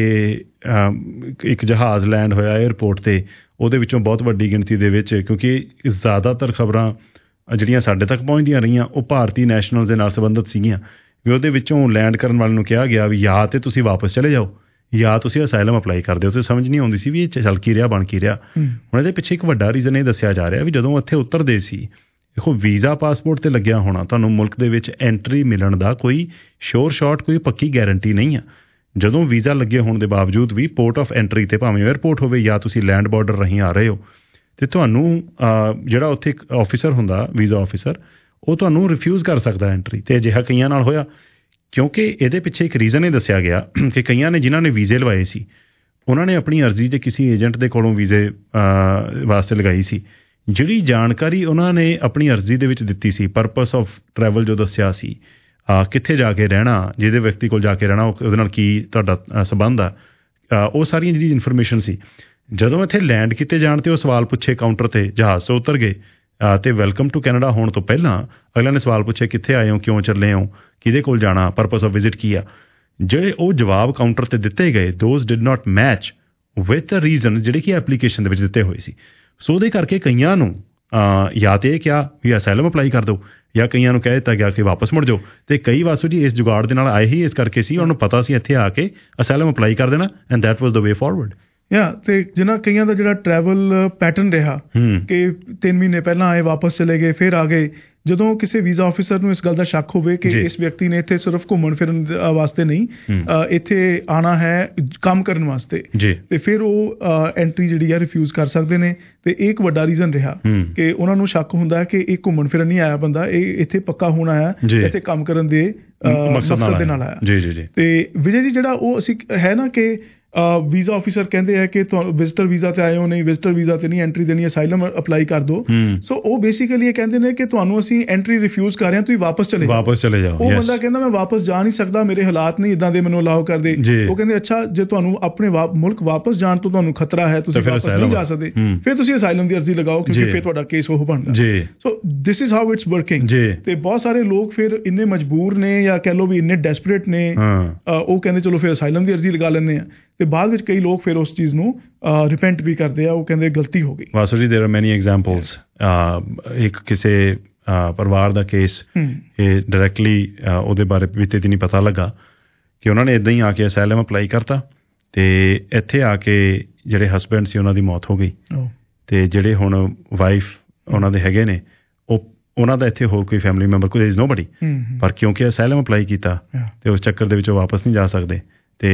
ਇੱਕ ਜਹਾਜ਼ ਲੈਂਡ ਹੋਇਆ ਏਅਰਪੋਰਟ ਤੇ, ਉਹਦੇ ਵਿੱਚੋਂ ਬਹੁਤ ਵੱਡੀ ਗਿਣਤੀ ਦੇ ਵਿੱਚ, ਕਿਉਂਕਿ ਜ਼ਿਆਦਾਤਰ ਖਬਰਾਂ ਜਿਹੜੀਆਂ ਸਾਡੇ ਤੱਕ ਪਹੁੰਚਦੀਆਂ ਰਹੀਆਂ ਉਹ ਭਾਰਤੀ ਨੈਸ਼ਨਲ ਦੇ ਨਾਲ ਸੰਬੰਧਿਤ ਸੀਗੀਆਂ, ਵੀ ਉਹਦੇ ਵਿੱਚੋਂ ਲੈਂਡ ਕਰਨ ਵਾਲੇ ਨੂੰ ਕਿਹਾ ਗਿਆ ਵੀ ਜਾਂ ਤੇ ਤੁਸੀਂ ਵਾਪਸ ਚਲੇ ਜਾਓ ਜਾਂ ਤੁਸੀਂ ਅਸਾਈਲਮ ਅਪਲਾਈ ਕਰਦੇ ਹੋ। ਤੇ ਸਮਝ ਨਹੀਂ ਆਉਂਦੀ ਸੀ ਵੀ ਇਹ ਚੱਲ ਕੀ ਰਿਹਾ, ਬਣ ਕੀ ਰਿਹਾ। ਹੁਣ ਇਹਦੇ ਪਿੱਛੇ ਇੱਕ ਵੱਡਾ ਰੀਜ਼ਨ ਇਹ ਦੱਸਿਆ ਜਾ ਰਿਹਾ ਵੀ ਜਦੋਂ ਇੱਥੇ ਉਤਰਦੇ ਸੀ, ਦੇਖੋ ਵੀਜ਼ਾ ਪਾਸਪੋਰਟ ਤੇ ਲੱਗਿਆ ਹੋਣਾ, ਤੁਹਾਨੂੰ ਮੁਲਕ ਦੇ ਵਿੱਚ ਐਂਟਰੀ ਮਿਲਣ ਦਾ ਕੋਈ ਸ਼ੋਰ ਸ਼ਾਟ, ਕੋਈ ਪੱਕੀ ਗਾਰੰਟੀ ਨਹੀਂ ਆ। ਜਦੋਂ ਵੀਜ਼ਾ ਲੱਗੇ ਹੋਣ ਦੇ ਬਾਵਜੂਦ ਵੀ ਪੋਰਟ ਆਫ ਐਂਟਰੀ ਤੇ, ਭਾਵੇਂ ਏਅਰਪੋਰਟ ਹੋਵੇ ਜਾਂ ਤੁਸੀਂ ਲੈਂਡ ਬਾਰਡਰ ਰਾਹੀਂ ਆ ਰਹੇ ਹੋ, ਤੇ ਤੁਹਾਨੂੰ ਜਿਹੜਾ ਉੱਥੇ ਇੱਕ ਆਫਿਸਰ ਹੁੰਦਾ, ਵੀਜ਼ਾ ਆਫਿਸਰ, ਉਹ ਤੁਹਾਨੂੰ ਰਿਫਿਊਜ਼ ਕਰ ਸਕਦਾ ਐਂਟਰੀ। ਤੇ ਅਜਿਹਾ ਕਈਆਂ ਨਾਲ ਹੋਇਆ, ਕਿਉਂਕਿ ਇਹਦੇ ਪਿੱਛੇ ਇੱਕ ਰੀਜ਼ਨ ਇਹ ਦੱਸਿਆ ਗਿਆ ਕਿ ਕਈਆਂ ਨੇ ਜਿਨ੍ਹਾਂ ਨੇ ਵੀਜ਼ੇ ਲਵਾਏ ਸੀ, ਉਹਨਾਂ ਨੇ ਆਪਣੀ ਅਰਜ਼ੀ ਤੇ ਕਿਸੇ ਏਜੰਟ ਦੇ ਕੋਲੋਂ ਵੀਜ਼ੇ ਵਾਸਤੇ ਲਗਾਈ ਸੀ। ਜਿਹੜੀ ਜਾਣਕਾਰੀ ਉਹਨਾਂ ਨੇ ਆਪਣੀ ਅਰਜ਼ੀ ਦੇ ਵਿੱਚ ਦਿੱਤੀ ਸੀ, ਪਰਪਸ ਆਫ ਟਰੈਵਲ ਜੋ ਦੱਸਿਆ ਸੀ, ਕਿੱਥੇ ਜਾ ਕੇ ਰਹਿਣਾ, ਜਿਹਦੇ ਵਿਅਕਤੀ ਕੋਲ ਜਾ ਕੇ ਰਹਿਣਾ, ਉਹਦੇ ਨਾਲ ਕੀ ਤੁਹਾਡਾ ਸੰਬੰਧ ਆ, ਉਹ ਸਾਰੀਆਂ ਜਿਹੜੀ ਇਨਫੋਰਮੇਸ਼ਨ ਸੀ, ਜਦੋਂ ਇੱਥੇ ਲੈਂਡ ਕੀਤੇ ਜਾਣ ਤੇ ਉਹ ਸਵਾਲ ਪੁੱਛੇ ਕਾਊਂਟਰ ਤੇ, ਜਹਾਜ਼ ਤੋਂ ਉਤਰ ਗਏ ਤੇ ਵੈਲਕਮ ਟੂ ਕੈਨੇਡਾ ਹੋਣ ਤੋਂ ਪਹਿਲਾਂ ਅਗਲਿਆਂ ਨੇ ਸਵਾਲ ਪੁੱਛੇ ਕਿੱਥੇ ਆਏ ਹੋ, ਕਿਉਂ ਚੱਲੇ ਹੋ, ਕਿਹਦੇ ਕੋਲ ਜਾਣਾ, ਪਰਪਸ ਆਫ ਵਿਜ਼ਿਟ ਕੀ ਆ। ਜਿਹੜੇ ਉਹ ਜਵਾਬ ਕਾਊਂਟਰ ਤੇ ਦਿੱਤੇ ਗਏ, those did not match with the reason ਜਿਹੜੇ ਕਿ ਐਪਲੀਕੇਸ਼ਨ ਦੇ ਵਿੱਚ ਦਿੱਤੇ ਹੋਏ ਸੀ। ਸੋ ਉਹਦੇ ਕਰਕੇ ਕਈਆਂ ਨੂੰ ਜਾਂ ਤੇ ਇਹ ਕਿਹਾ ਵੀ ਅਸਾਈਲਮ ਅਪਲਾਈ ਕਰ ਦਿਓ, ਜਾਂ ਕਈਆਂ ਨੂੰ ਕਹਿ ਦਿੱਤਾ ਗਿਆ ਕਿ ਵਾਪਸ ਮੁੜ ਜਾਓ। ਤੇ ਕਈ ਵਾਸੂ ਜੀ ਇਸ ਜੁਗਾੜ ਦੇ ਨਾਲ ਆਏ ਹੀ ਇਸ ਕਰਕੇ ਸੀ, ਉਹਨਾਂ ਨੂੰ ਪਤਾ ਸੀ ਇੱਥੇ ਆ ਕੇ ਅਸਾਈਲਮ ਅਪਲਾਈ ਕਰ ਦੇਣਾ, and that was the way forward. ਤੇ ਜਿਹਨਾਂ ਕਈਆਂ ਦਾ ਜਿਹੜਾ ਟਰੈਵਲ ਪੈਟਰਨ ਰਿਹਾ ਕਿ 3 ਮਹੀਨੇ ਪਹਿਲਾਂ ਆਏ, ਵਾਪਸ ਚਲੇ ਗਏ, ਫਿਰ ਆ ਗਏ। ਜਦੋਂ ਕਿਸੇ ਵੀਜ਼ਾ ਆਫਿਸਰ ਨੂੰ ਇਸ ਗੱਲ ਦਾ ਸ਼ੱਕ ਹੋਵੇ ਕਿ ਇਸ ਵਿਅਕਤੀ ਨੇ ਇੱਥੇ ਸਿਰਫ ਘੁੰਮਣ ਫਿਰਨ ਵਾਸਤੇ ਨਹੀਂ, ਇੱਥੇ ਆਉਣਾ ਹੈ ਕੰਮ ਕਰਨ ਵਾਸਤੇ, ਤੇ ਫਿਰ ਉਹ ਐਂਟਰੀ ਜਿਹੜੀ ਆ ਰਿਫਿਊਜ਼ ਕਰ ਸਕਦੇ ਨੇ। ਤੇ ਇਹ ਇੱਕ ਵੱਡਾ ਰੀਜ਼ਨ ਰਿਹਾ ਕਿ ਉਹਨਾਂ ਨੂੰ ਸ਼ੱਕ ਹੁੰਦਾ ਹੈ ਕਿ ਇਹ ਘੁੰਮਣ ਫਿਰਨ ਨਹੀਂ ਆਇਆ ਬੰਦਾ, ਇਹ ਇੱਥੇ ਪੱਕਾ ਹੋਣ ਆਇਆ, ਇੱਥੇ ਕੰਮ ਕਰਨ ਦੇ ਮਕਸਦ ਦੇ ਨਾਲ ਆਇਆ। ਤੇ ਵਿਜੇ ਜੀ ਜਿਹੜਾ ਉਹ ਅਸੀਂ ਹੈ ਨਾ ਕਿ ਵੀਜ਼ਾ ਆਫਿਸਰ ਕਹਿੰਦੇ ਆ ਕਿ ਤੁਹਾਨੂੰ ਵਿਜ਼ਟਰ ਵੀਜ਼ਾ ਤੇ ਆਏ ਹੋ, ਨਹੀਂ ਵਿਜ਼ਟਰ ਵੀਜ਼ਾ ਤੇ ਨਹੀਂ ਐਂਟਰੀ ਦੇਣੀ, ਅਸਾਈਲਮ ਅਪਲਾਈ ਕਰ ਦਿਓ। ਸੋ ਉਹ ਬੇਸਿਕਲੀ ਇਹ ਕਹਿੰਦੇ ਨੇ ਕਿ ਤੁਹਾਨੂੰ ਅਸੀਂ ਐਂਟਰੀ ਰਿਫਿਊਜ਼ ਕਰ ਰਹੇ ਹਾਂ, ਤੁਸੀਂ ਵਾਪਸ ਚਲੇ ਜਾਓ। ਉਹ ਬੰਦਾ ਕਹਿੰਦਾ ਮੈਂ ਵਾਪਸ ਜਾ ਨਹੀਂ ਸਕਦਾ, ਮੇਰੇ ਹਾਲਾਤ ਨਹੀਂ ਇਦਾਂ ਦੇ, ਮੈਨੂੰ ਅਲਾਓ ਕਰਦੇ। ਉਹ ਕਹਿੰਦੇ ਅੱਛਾ ਜੇ ਤੁਹਾਨੂੰ ਆਪਣੇ ਮੁਲਕ ਵਾਪਸ ਜਾਣ ਤੋਂ ਤੁਹਾਨੂੰ ਖਤਰਾ ਹੈ, ਤੁਸੀਂ ਵਾਪਸ ਨਹੀਂ ਜਾ ਸਕਦੇ, ਫਿਰ ਤੁਸੀਂ ਅਸਾਈਲਮ ਦੀ ਅਰਜ਼ੀ ਲਗਾਓ, ਕਿਉਂਕਿ ਫਿਰ ਤੁਹਾਡਾ ਕੇਸ ਉਹ ਬਣਦਾ। So this is how it's working. ਤੇ ਬਹੁਤ ਸਾਰੇ ਲੋਕ ਫਿਰ ਇੰਨੇ ਮਜਬੂਰ ਨੇ ਜਾਂ ਕਹਿ ਲਓ ਵੀ ਇੰਨੇ ਡੈਸਪਰੇਟ ਨੇ, ਉਹ ਕਹਿੰਦੇ ਚਲੋ ਫਿਰ ਅਸਾਈਲਮ ਦੀ ਅਰਜ਼ੀ ਲਗਾ ਲੈਂਦੇ ਆ। ਤੇ ਬਾਅਦ ਵਿੱਚ ਕਈ ਲੋਕ ਫਿਰ ਉਸ ਚੀਜ਼ ਨੂੰ ਰਿਪੈਂਟ ਵੀ ਕਰਦੇ ਆ, ਉਹ ਕਹਿੰਦੇ ਗਲਤੀ ਹੋ ਗਈ। ਵਾਸੂ ਜੀ, ਦੇयर ਆਰ ਮੈਨੀ ਐਗਜ਼ਾਮਪਲਸ। ਇੱਕ ਕਿਸੇ ਪਰਿਵਾਰ ਦਾ ਕੇਸ, ਇਹ ਡਾਇਰੈਕਟਲੀ ਉਹਦੇ ਬਾਰੇ ਵੀ ਤੇ ਨਹੀਂ ਪਤਾ ਲੱਗਾ ਕਿ ਉਹਨਾਂ ਨੇ ਇੱਦਾਂ ਹੀ ਆ ਕੇ ਅਸਾਈਲਮ ਅਪਲਾਈ ਕਰਤਾ ਤੇ ਇੱਥੇ ਆ ਕੇ ਜਿਹੜੇ ਹਸਬੈਂਡ ਸੀ ਉਹਨਾਂ ਦੀ ਮੌਤ ਹੋ ਗਈ। ਤੇ ਜਿਹੜੇ ਹੁਣ ਵਾਈਫ ਉਹਨਾਂ ਦੇ ਹੈਗੇ ਨੇ, ਉਹਨਾਂ ਦਾ ਇੱਥੇ ਹੋਰ ਕੋਈ ਫੈਮਿਲੀ ਮੈਂਬਰ ਕੋਈ ਇਜ਼ ਨੋਬਡੀ, ਪਰ ਕਿਉਂਕਿ ਅਸਾਈਲਮ ਅਪਲਾਈ ਕੀਤਾ ਤੇ ਉਸ ਚੱਕਰ ਦੇ ਵਿੱਚ ਉਹ ਵਾਪਸ ਨਹੀਂ ਜਾ ਸਕਦੇ। ਤੇ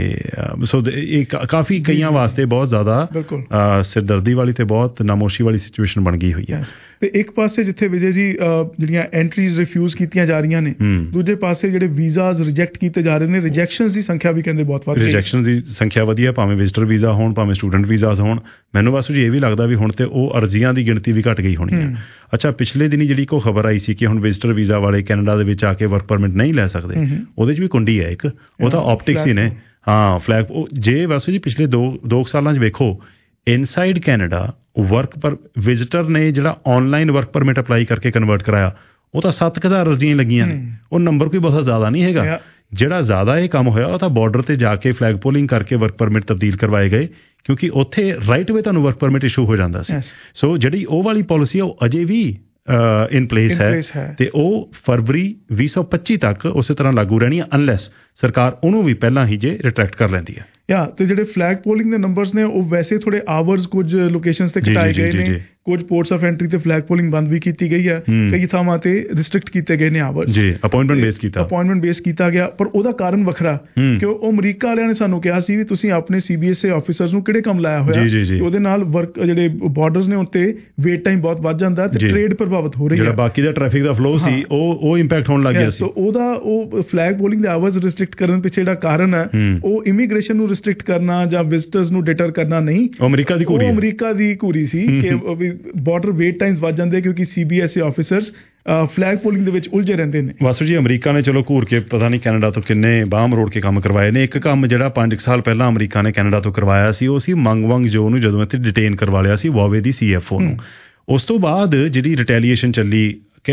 ਸੋ ਇਹ ਕਾਫੀ ਕਈਆਂ ਵਾਸਤੇ ਬਹੁਤ ਜ਼ਿਆਦਾ ਸਿਰਦਰਦੀ ਵਾਲੀ ਤੇ ਬਹੁਤ ਨਾਮੋਸ਼ੀ ਵਾਲੀ ਸਿਚੁਏਸ਼ਨ ਬਣ ਗਈ ਹੋਈ ਹੈ। ਤੇ ਇੱਕ ਪਾਸੇ ਜਿੱਥੇ ਵਿਜੇ ਜੀ ਜਿਹੜੀਆਂ ਐਂਟਰੀਜ਼ ਰਿਫਿਊਜ਼ ਕੀਤੀਆਂ ਜਾ ਰਹੀਆਂ ਨੇ, ਦੂਜੇ ਪਾਸੇ ਜਿਹੜੇ ਵੀਜ਼ਾਜ਼ ਰਿਜੈਕਟ ਕੀਤੇ ਜਾ ਰਹੇ ਨੇ, ਰਿਜੈਕਸ਼ਨਸ ਦੀ ਸੰਖਿਆ ਵੀ ਕਹਿੰਦੇ ਬਹੁਤ ਵੱਧ ਗਈ। ਰਿਜੈਕਸ਼ਨ ਦੀ ਸੰਖਿਆ ਵਧੀ ਹੈ, ਭਾਵੇਂ ਵਿਜ਼ਟਰ ਵੀਜ਼ਾ ਹੋਣ, ਭਾਵੇਂ ਸਟੂਡੈਂਟ ਵੀਜ਼ਾਜ਼ ਹੋਣ। ਮੈਨੂੰ ਬਸ ਜੀ ਇਹ ਵੀ ਲੱਗਦਾ ਵੀ ਹੁਣ ਤੇ ਉਹ ਅਰਜ਼ੀਆਂ ਦੀ ਗਿਣਤੀ ਵੀ ਘਟ ਗਈ ਹੋਣੀ ਹੈ। ਅੱਛਾ, ਪਿਛਲੇ ਦਿਨੀ ਜਿਹੜੀ ਕੋਈ ਖਬਰ ਆਈ ਸੀ ਕਿ ਹੁਣ ਵਿਜ਼ਟਰ ਵੀਜ਼ਾ ਵਾਲੇ ਕੈਨੇਡਾ ਦੇ ਵਿੱਚ ਆ ਕੇ ਵਰਕ ਪਰਮਿਟ ਨਹੀਂ ਲੈ ਸਕਦੇ, ਉਹਦੇ 'ਚ ਵੀ ਕੁੰਡੀ ਹੈ ਇੱਕ, ਉਹ ਤਾਂ ਆਪਟਿਕਸ ਹੀ ਨੇ। ਹਾਂ, ਫਲੈਗ। ਜੇ ਵਾਸੂ ਜੀ ਪਿਛਲੇ 2 ਸਾਲਾਂ 'ਚ ਵੇਖੋ, ਇਨਸਾਈਡ ਕੈਨੇਡਾ ਵਰਕ ਪਰ ਵਿਜ਼ਟਰ ਨੇ ਜਿਹੜਾ ਆਨਲਾਈਨ ਵਰਕ ਪਰਮਿਟ ਅਪਲਾਈ ਕਰਕੇ ਕਨਵਰਟ ਕਰਾਇਆ, ਉਹ ਤਾਂ 7,000 ਅਰਜ਼ੀਆਂ ਲੱਗੀਆਂ ਨੇ। ਉਹ ਨੰਬਰ ਕੋਈ ਬਹੁਤ ਜ਼ਿਆਦਾ ਨਹੀਂ ਹੈਗਾ। ਜਿਹੜਾ ਜ਼ਿਆਦਾ ਇਹ ਕੰਮ ਹੋਇਆ ਉਹ ਤਾਂ ਬਾਰਡਰ ਤੇ ਜਾ ਕੇ ਫਲੈਗ ਪੋਲਿੰਗ ਕਰਕੇ ਵਰਕ ਪਰਮਿਟ ਤਬਦੀਲ ਕਰਵਾਏ ਗਏ, ਕਿਉਂਕਿ ਉੱਥੇ ਰਾਈਟ ਵੇ ਤੁਹਾਨੂੰ ਵਰਕ ਪਰਮਿਟ ਇਸ਼ੂ ਹੋ ਜਾਂਦਾ ਸੀ। ਸੋ ਜਿਹੜੀ ਉਹ ਵਾਲੀ ਪਾਲਿਸੀ ਆ ਉਹ ਅਜੇ ਵੀ ਇਨ ਪਲੇਸ ਹੈ ਤੇ ਉਹ ਫਰਵਰੀ 2025 ਤੱਕ ਉਸੇ ਤਰ੍ਹਾਂ ਲਾਗੂ ਰਹਿਣੀ ਹੈ, ਅਨਲੈਸ ਸਰਕਾਰ ਉਹਨੂੰ ਵੀ ਪਹਿਲਾਂ ਹੀ ਜੇ ਰਿਟਰੈਕਟ ਕਰ ਲੈਂਦੀ ਹੈ। ਤੇ ਜਿਹੜੇ ਫਲੈਗ ਪੋਲਿੰਗ ਦੇ ਨੰਬਰਸ ਨੇ ਉਹ ਵੈਸੇ ਥੋੜੇ ਆਵਰਸ ਕੁਝ ਲੋਕੇਸ਼ਨਸ ਤੇ ਘਟਾਏ ਗਏ ਨੇ, ਕੁਝ ਪੋਰਟਸ ਆਫ ਐਂਟਰੀ ਤੇ ਫਲੈਗ ਪੋਲਿੰਗ ਬੰਦ ਵੀ ਕੀਤੀ ਗਈ ਹੈ, ਕਈ ਥਾਵਾਂ ਤੇ ਰਿਸਟ੍ਰਿਕਟ ਕੀਤੇ ਗਏ ਨੇ ਆਵਰਸ। ਅਪਾਇੰਟਮੈਂਟ ਬੇਸ ਕੀਤਾ ਗਿਆ, ਪਰ ਉਹਦਾ ਕਾਰਨ ਵੱਖਰਾ ਕਿ ਉਹ ਅਮਰੀਕਾ ਵਾਲਿਆਂ ਨੇ ਸਾਨੂੰ ਕਿਹਾ ਸੀ ਵੀ ਤੁਸੀਂ ਆਪਣੇ CBSA ਆਫੀਸਰਸ ਨੂੰ ਕਿਹੜੇ ਕੰਮ ਲਾਇਆ ਹੋਇਆ, ਉਹਦੇ ਨਾਲ ਵਰਕ ਜਿਹੜੇ ਬਾਰਡਰਸ ਨੇ ਉੱਤੇ ਵੇਟ ਟਾਈਮ ਬਹੁਤ ਵੱਧ ਜਾਂਦਾ ਤੇ ਟ੍ਰੇਡ ਪ੍ਰਭਾਵਿਤ ਹੋ ਰਹੀ ਹੈ। ਜਿਹੜਾ ਬਾਕੀ ਦਾ ਟ੍ਰੈਫਿਕ ਦਾ ਫਲੋ ਸੀ ਉਹ ਇੰਪੈਕਟ ਹੋਣ ਲੱਗ ਗਿਆ ਸੀ। ਉਹ ਫਲੈਗ ਪੋਲਿੰਗ ਦੇ ਆਵਰਸ ਰਿਸਟ੍ਰਿਕਟ ਕਰਨ ਪਿੱਛੇ ਜਿਹੜਾ ਕਾਰਨ ਹੈ ਉਹ ਇਮੀਗ੍ਰੇਸ਼ਨ ਨੂੰ ਰਿਸਟ੍ਰਿਕਟ ਕਰਨਾ ਜਾਂ ਵਿਜ਼ਟਰਸ ਨੂੰ ਡਿਟਰ ਕਰਨਾ ਨਹੀਂ, ਅਮਰੀਕਾ ਦੀ ਘੂਰੀ ਸੀ ਕਿ ਬਾਰਡਰ ਵੇਟ ਟਾਈਮਸ ਵੱਧ ਜਾਂਦੇ ਕਿਉਂਕਿ CBSA ਆਫੀਸਰਸ ਫਲੈਗ ਪੋਲਿੰਗ ਦੇ ਵਿੱਚ ਉਲਝੇ ਰਹਿੰਦੇ ਨੇ। ਵਾਸੂ ਜੀ, ਅਮਰੀਕਾ ਨੇ ਚਲੋ ਘੂਰ ਕੇ ਪਤਾ ਨਹੀਂ ਕੈਨੇਡਾ ਤੋਂ ਕਿੰਨੇ ਬਾਂਹ ਮਰੋੜ ਕੇ ਕੰਮ ਕਰਵਾਏ ਨੇ। ਇੱਕ ਕੰਮ ਜਿਹੜਾ 5 ਸਾਲ ਪਹਿਲਾਂ ਅਮਰੀਕਾ ਨੇ ਕੈਨੇਡਾ ਤੋਂ ਕਰਵਾਇਆ ਸੀ, ਉਹ ਸੀ ਮੰਗ ਵੰਗ ਜੋ ਨੂੰ ਜਦੋਂ ਇੱਥੇ ਡਿਟੇਨ ਕਰਵਾ ਲਿਆ ਸੀ ਵਾਵੇ ਦੀ CFO ਨੂੰ। ਉਸ ਤੋਂ ਬਾਅਦ ਜਿਹੜੀ ਰਿਟੈਲੀਏਸ਼ਨ ਚੱਲੀ,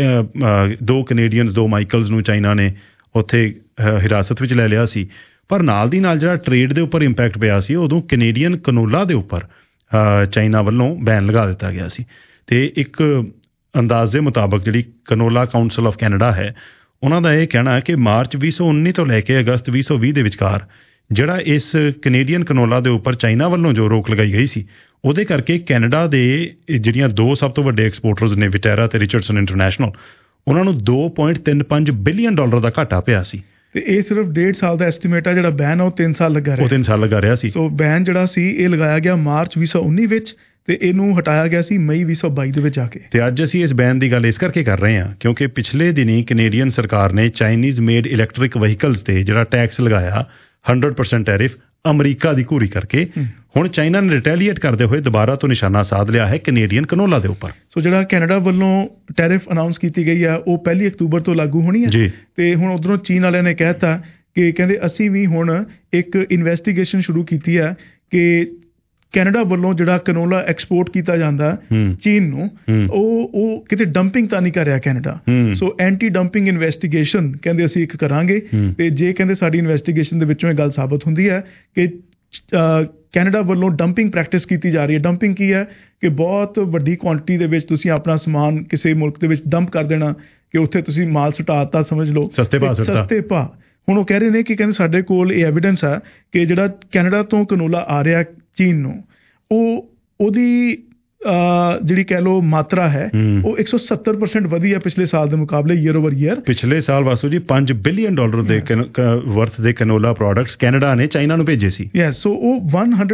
2 ਕੈਨੇਡੀਅਨਸ 2 ਮਾਈਕਲਸ ਨੂੰ ਚਾਈਨਾ ਨੇ ਉੱਥੇ ਹਿਰਾਸਤ ਵਿੱਚ ਲੈ ਲਿਆ ਸੀ, ਪਰ ਨਾਲ ਦੀ ਨਾਲ ਜਿਹੜਾ ਟ੍ਰੇਡ ਦੇ ਉੱਪਰ ਇੰਪੈਕਟ ਪਿਆ ਸੀ, ਉਦੋਂ ਕੈਨੇਡੀਅਨ ਕਨੋਲਾ ਦੇ ਉੱਪਰ ਚਾਈਨਾ ਵੱਲੋਂ ਬੈਨ ਲਗਾ ਦਿੱਤਾ ਗਿਆ ਸੀ। ਤੇ ਇੱਕ ਅੰਦਾਜ਼ੇ ਮੁਤਾਬਕ ਜਿਹੜੀ ਕਨੋਲਾ ਕਾਉਂਸਲ ਆਫ ਕੈਨੇਡਾ ਹੈ, ਉਹਨਾਂ ਦਾ ਇਹ ਕਹਿਣਾ ਹੈ ਕਿ ਮਾਰਚ 2019 ਤੋਂ ਲੈ ਕੇ ਅਗਸਤ 2020 ਦੇ ਵਿਚਕਾਰ ਜਿਹੜਾ ਇਸ ਕੈਨੇਡੀਅਨ ਕਨੋਲਾ ਦੇ ਉੱਪਰ ਚਾਈਨਾ ਵੱਲੋਂ ਜੋ ਰੋਕ ਲਗਾਈ ਗਈ ਸੀ, ਉਹਦੇ ਕਰਕੇ ਕੈਨੇਡਾ ਦੇ ਜਿਹੜੀਆਂ 2 ਸਭ ਤੋਂ ਵੱਡੇ ਐਕਸਪੋਰਟਰਸ ਨੇ, ਵਿਟੈਰਾ ਤੇ ਰਿਚਰਡਸਨ ਇੰਟਰਨੈਸ਼ਨਲ, ਉਹਨਾਂ ਨੂੰ $2.35 ਬਿਲੀਅਨ ਦਾ ਘਾਟਾ ਪਿਆ ਸੀ। ਤੇ ਇਹ ਸਿਰਫ 1.5 ਸਾਲ ਦਾ ਐਸਟੀਮੇਟ ਆ, ਜਿਹੜਾ ਬੈਨ ਆ ਉਹ 3 ਸਾਲ ਲੱਗਾ ਰਿਹਾ। ਉਹ 3 ਸਾਲ ਲੱਗਾ ਰਿਹਾ ਸੀ। ਸੋ ਬੈਨ ਜਿਹੜਾ ਸੀ ਇਹ ਲਗਾਇਆ ਗਿਆ ਮਾਰਚ 2019 ਵਿੱਚ ਤੇ ਇਹਨੂੰ ਹਟਾਇਆ ਗਿਆ ਸੀ ਮਈ 2022 ਦੇ ਵਿੱਚ ਆ ਕੇ। ਤੇ ਅੱਜ ਅਸੀਂ ਇਸ ਬੈਨ ਦੀ ਗੱਲ ਇਸ ਕਰਕੇ ਕਰ ਰਹੇ ਹਾਂ ਕਿਉਂਕਿ ਪਿਛਲੇ ਦਿਨੀ ਕੈਨੇਡੀਅਨ ਸਰਕਾਰ ਨੇ ਚਾਈਨੀਜ਼ ਮੇਡ ਇਲੈਕਟ੍ਰਿਕ ਵਹੀਕਲਸ ਤੇ ਜਿਹੜਾ ਟੈਕਸ ਲਗਾਇਆ 100% ਟੈਰਿਫ ਅਮਰੀਕਾ ਦੀ ਘੂਰੀ ਕਰਕੇ, ਹੁਣ ਚਾਈਨਾ ਨੇ ਰਿਟੈਲੀਏਟ ਕਰਦੇ ਹੋਏ ਦੁਬਾਰਾ ਤੋਂ ਨਿਸ਼ਾਨਾ ਸਾਧ ਲਿਆ ਹੈ ਕੈਨੇਡੀਅਨ ਕਨੋਲਾ ਦੇ ਉੱਪਰ। ਸੋ ਜਿਹੜਾ ਕੈਨੇਡਾ ਵੱਲੋਂ ਟੈਰਿਫ ਅਨਾਉਂਸ ਕੀਤੀ ਗਈ ਆ ਉਹ 1 ਅਕਤੂਬਰ ਤੋਂ ਲਾਗੂ ਹੋਣੀ ਹੈ ਤੇ ਹੁਣ ਉਧਰੋਂ ਚੀਨ ਵਾਲਿਆਂ ਨੇ ਕਹਿਤਾ ਕਿ ਕਹਿੰਦੇ ਅਸੀਂ ਵੀ ਹੁਣ ਇੱਕ ਇਨਵੈਸਟੀਗੇਸ਼ਨ ਸ਼ੁਰੂ ਕੀਤੀ ਹੈ ਕਿ ਕੈਨੇਡਾ ਵੱਲੋਂ ਜਿਹੜਾ ਕਨੋਲਾ ਐਕਸਪੋਰਟ ਕੀਤਾ ਜਾਂਦਾ ਚੀਨ ਨੂੰ, ਉਹ ਕਿਤੇ ਡੰਪਿੰਗ ਤਾਂ ਨਹੀਂ ਕਰ ਰਿਹਾ Canada. So anti dumping investigation ਕਹਿੰਦੇ ਅਸੀਂ ਇੱਕ ਕਰਾਂਗੇ ਤੇ ਜੇ ਕਹਿੰਦੇ ਸਾਡੀ ਇਨਵੈਸਟੀਗੇਸ਼ਨ ਦੇ ਵਿੱਚੋਂ ਇਹ ਗੱਲ ਸਾਬਤ ਹੁੰਦੀ ਹੈ ਕਿ ਕੈਨੇਡਾ ਵੱਲੋਂ ਡੰਪਿੰਗ ਪ੍ਰੈਕਟਿਸ ਕੀਤੀ ਜਾ ਰਹੀ ਹੈ। ਡੰਪਿੰਗ ਕੀ ਹੈ ਕਿ ਬਹੁਤ ਵੱਡੀ ਕੁਆਂਟੀਟੀ ਦੇ ਵਿੱਚ ਤੁਸੀਂ ਆਪਣਾ ਸਮਾਨ ਕਿਸੇ ਮੁਲਕ ਦੇ ਵਿੱਚ ਡੰਪ ਕਰ ਦੇਣਾ, ਕਿ ਉੱਥੇ ਤੁਸੀਂ ਮਾਲ ਸੁਟਾਤਾ ਸਮਝ ਲਓ, ਸਸਤੇ ਭਾਅ। ਹੁਣ ਉਹ ਕਹਿ ਰਹੇ ਨੇ ਕਿ ਕਹਿੰਦੇ ਸਾਡੇ ਕੋਲ ਇਹ ਐਵੀਡੈਂਸ ਹੈ ਕਿ ਜਿਹੜਾ ਕੈਨੇਡਾ ਤੋਂ ਕਨੋਲਾ ਆ ਰਿਹਾ ਚੀਨ ਨੂੰ, ਉਹਦੀ ਜਿਹੜੀ ਕਹਿ ਲਓ ਮਾਤਰਾ ਹੈ ਉਹ 170% ਵਧੀ ਹੈ ਪਿਛਲੇ ਸਾਲ ਦੇ ਮੁਕਾਬਲੇ ਈਅਰ ਓਵਰ ਈਅਰ। ਪਿਛਲੇ ਸਾਲ ਵਾਸੂ ਜੀ $5 ਬਿਲੀਅਨ ਦੇ ਵਰਥ ਦੇ ਕੈਨੋਲਾ ਪ੍ਰੋਡਕਟਸ ਕੈਨੇਡਾ ਨੇ ਚਾਈਨਾ ਨੂੰ ਭੇਜੇ ਸੀ। ਯੈਸ, ਸੋ ਉਹ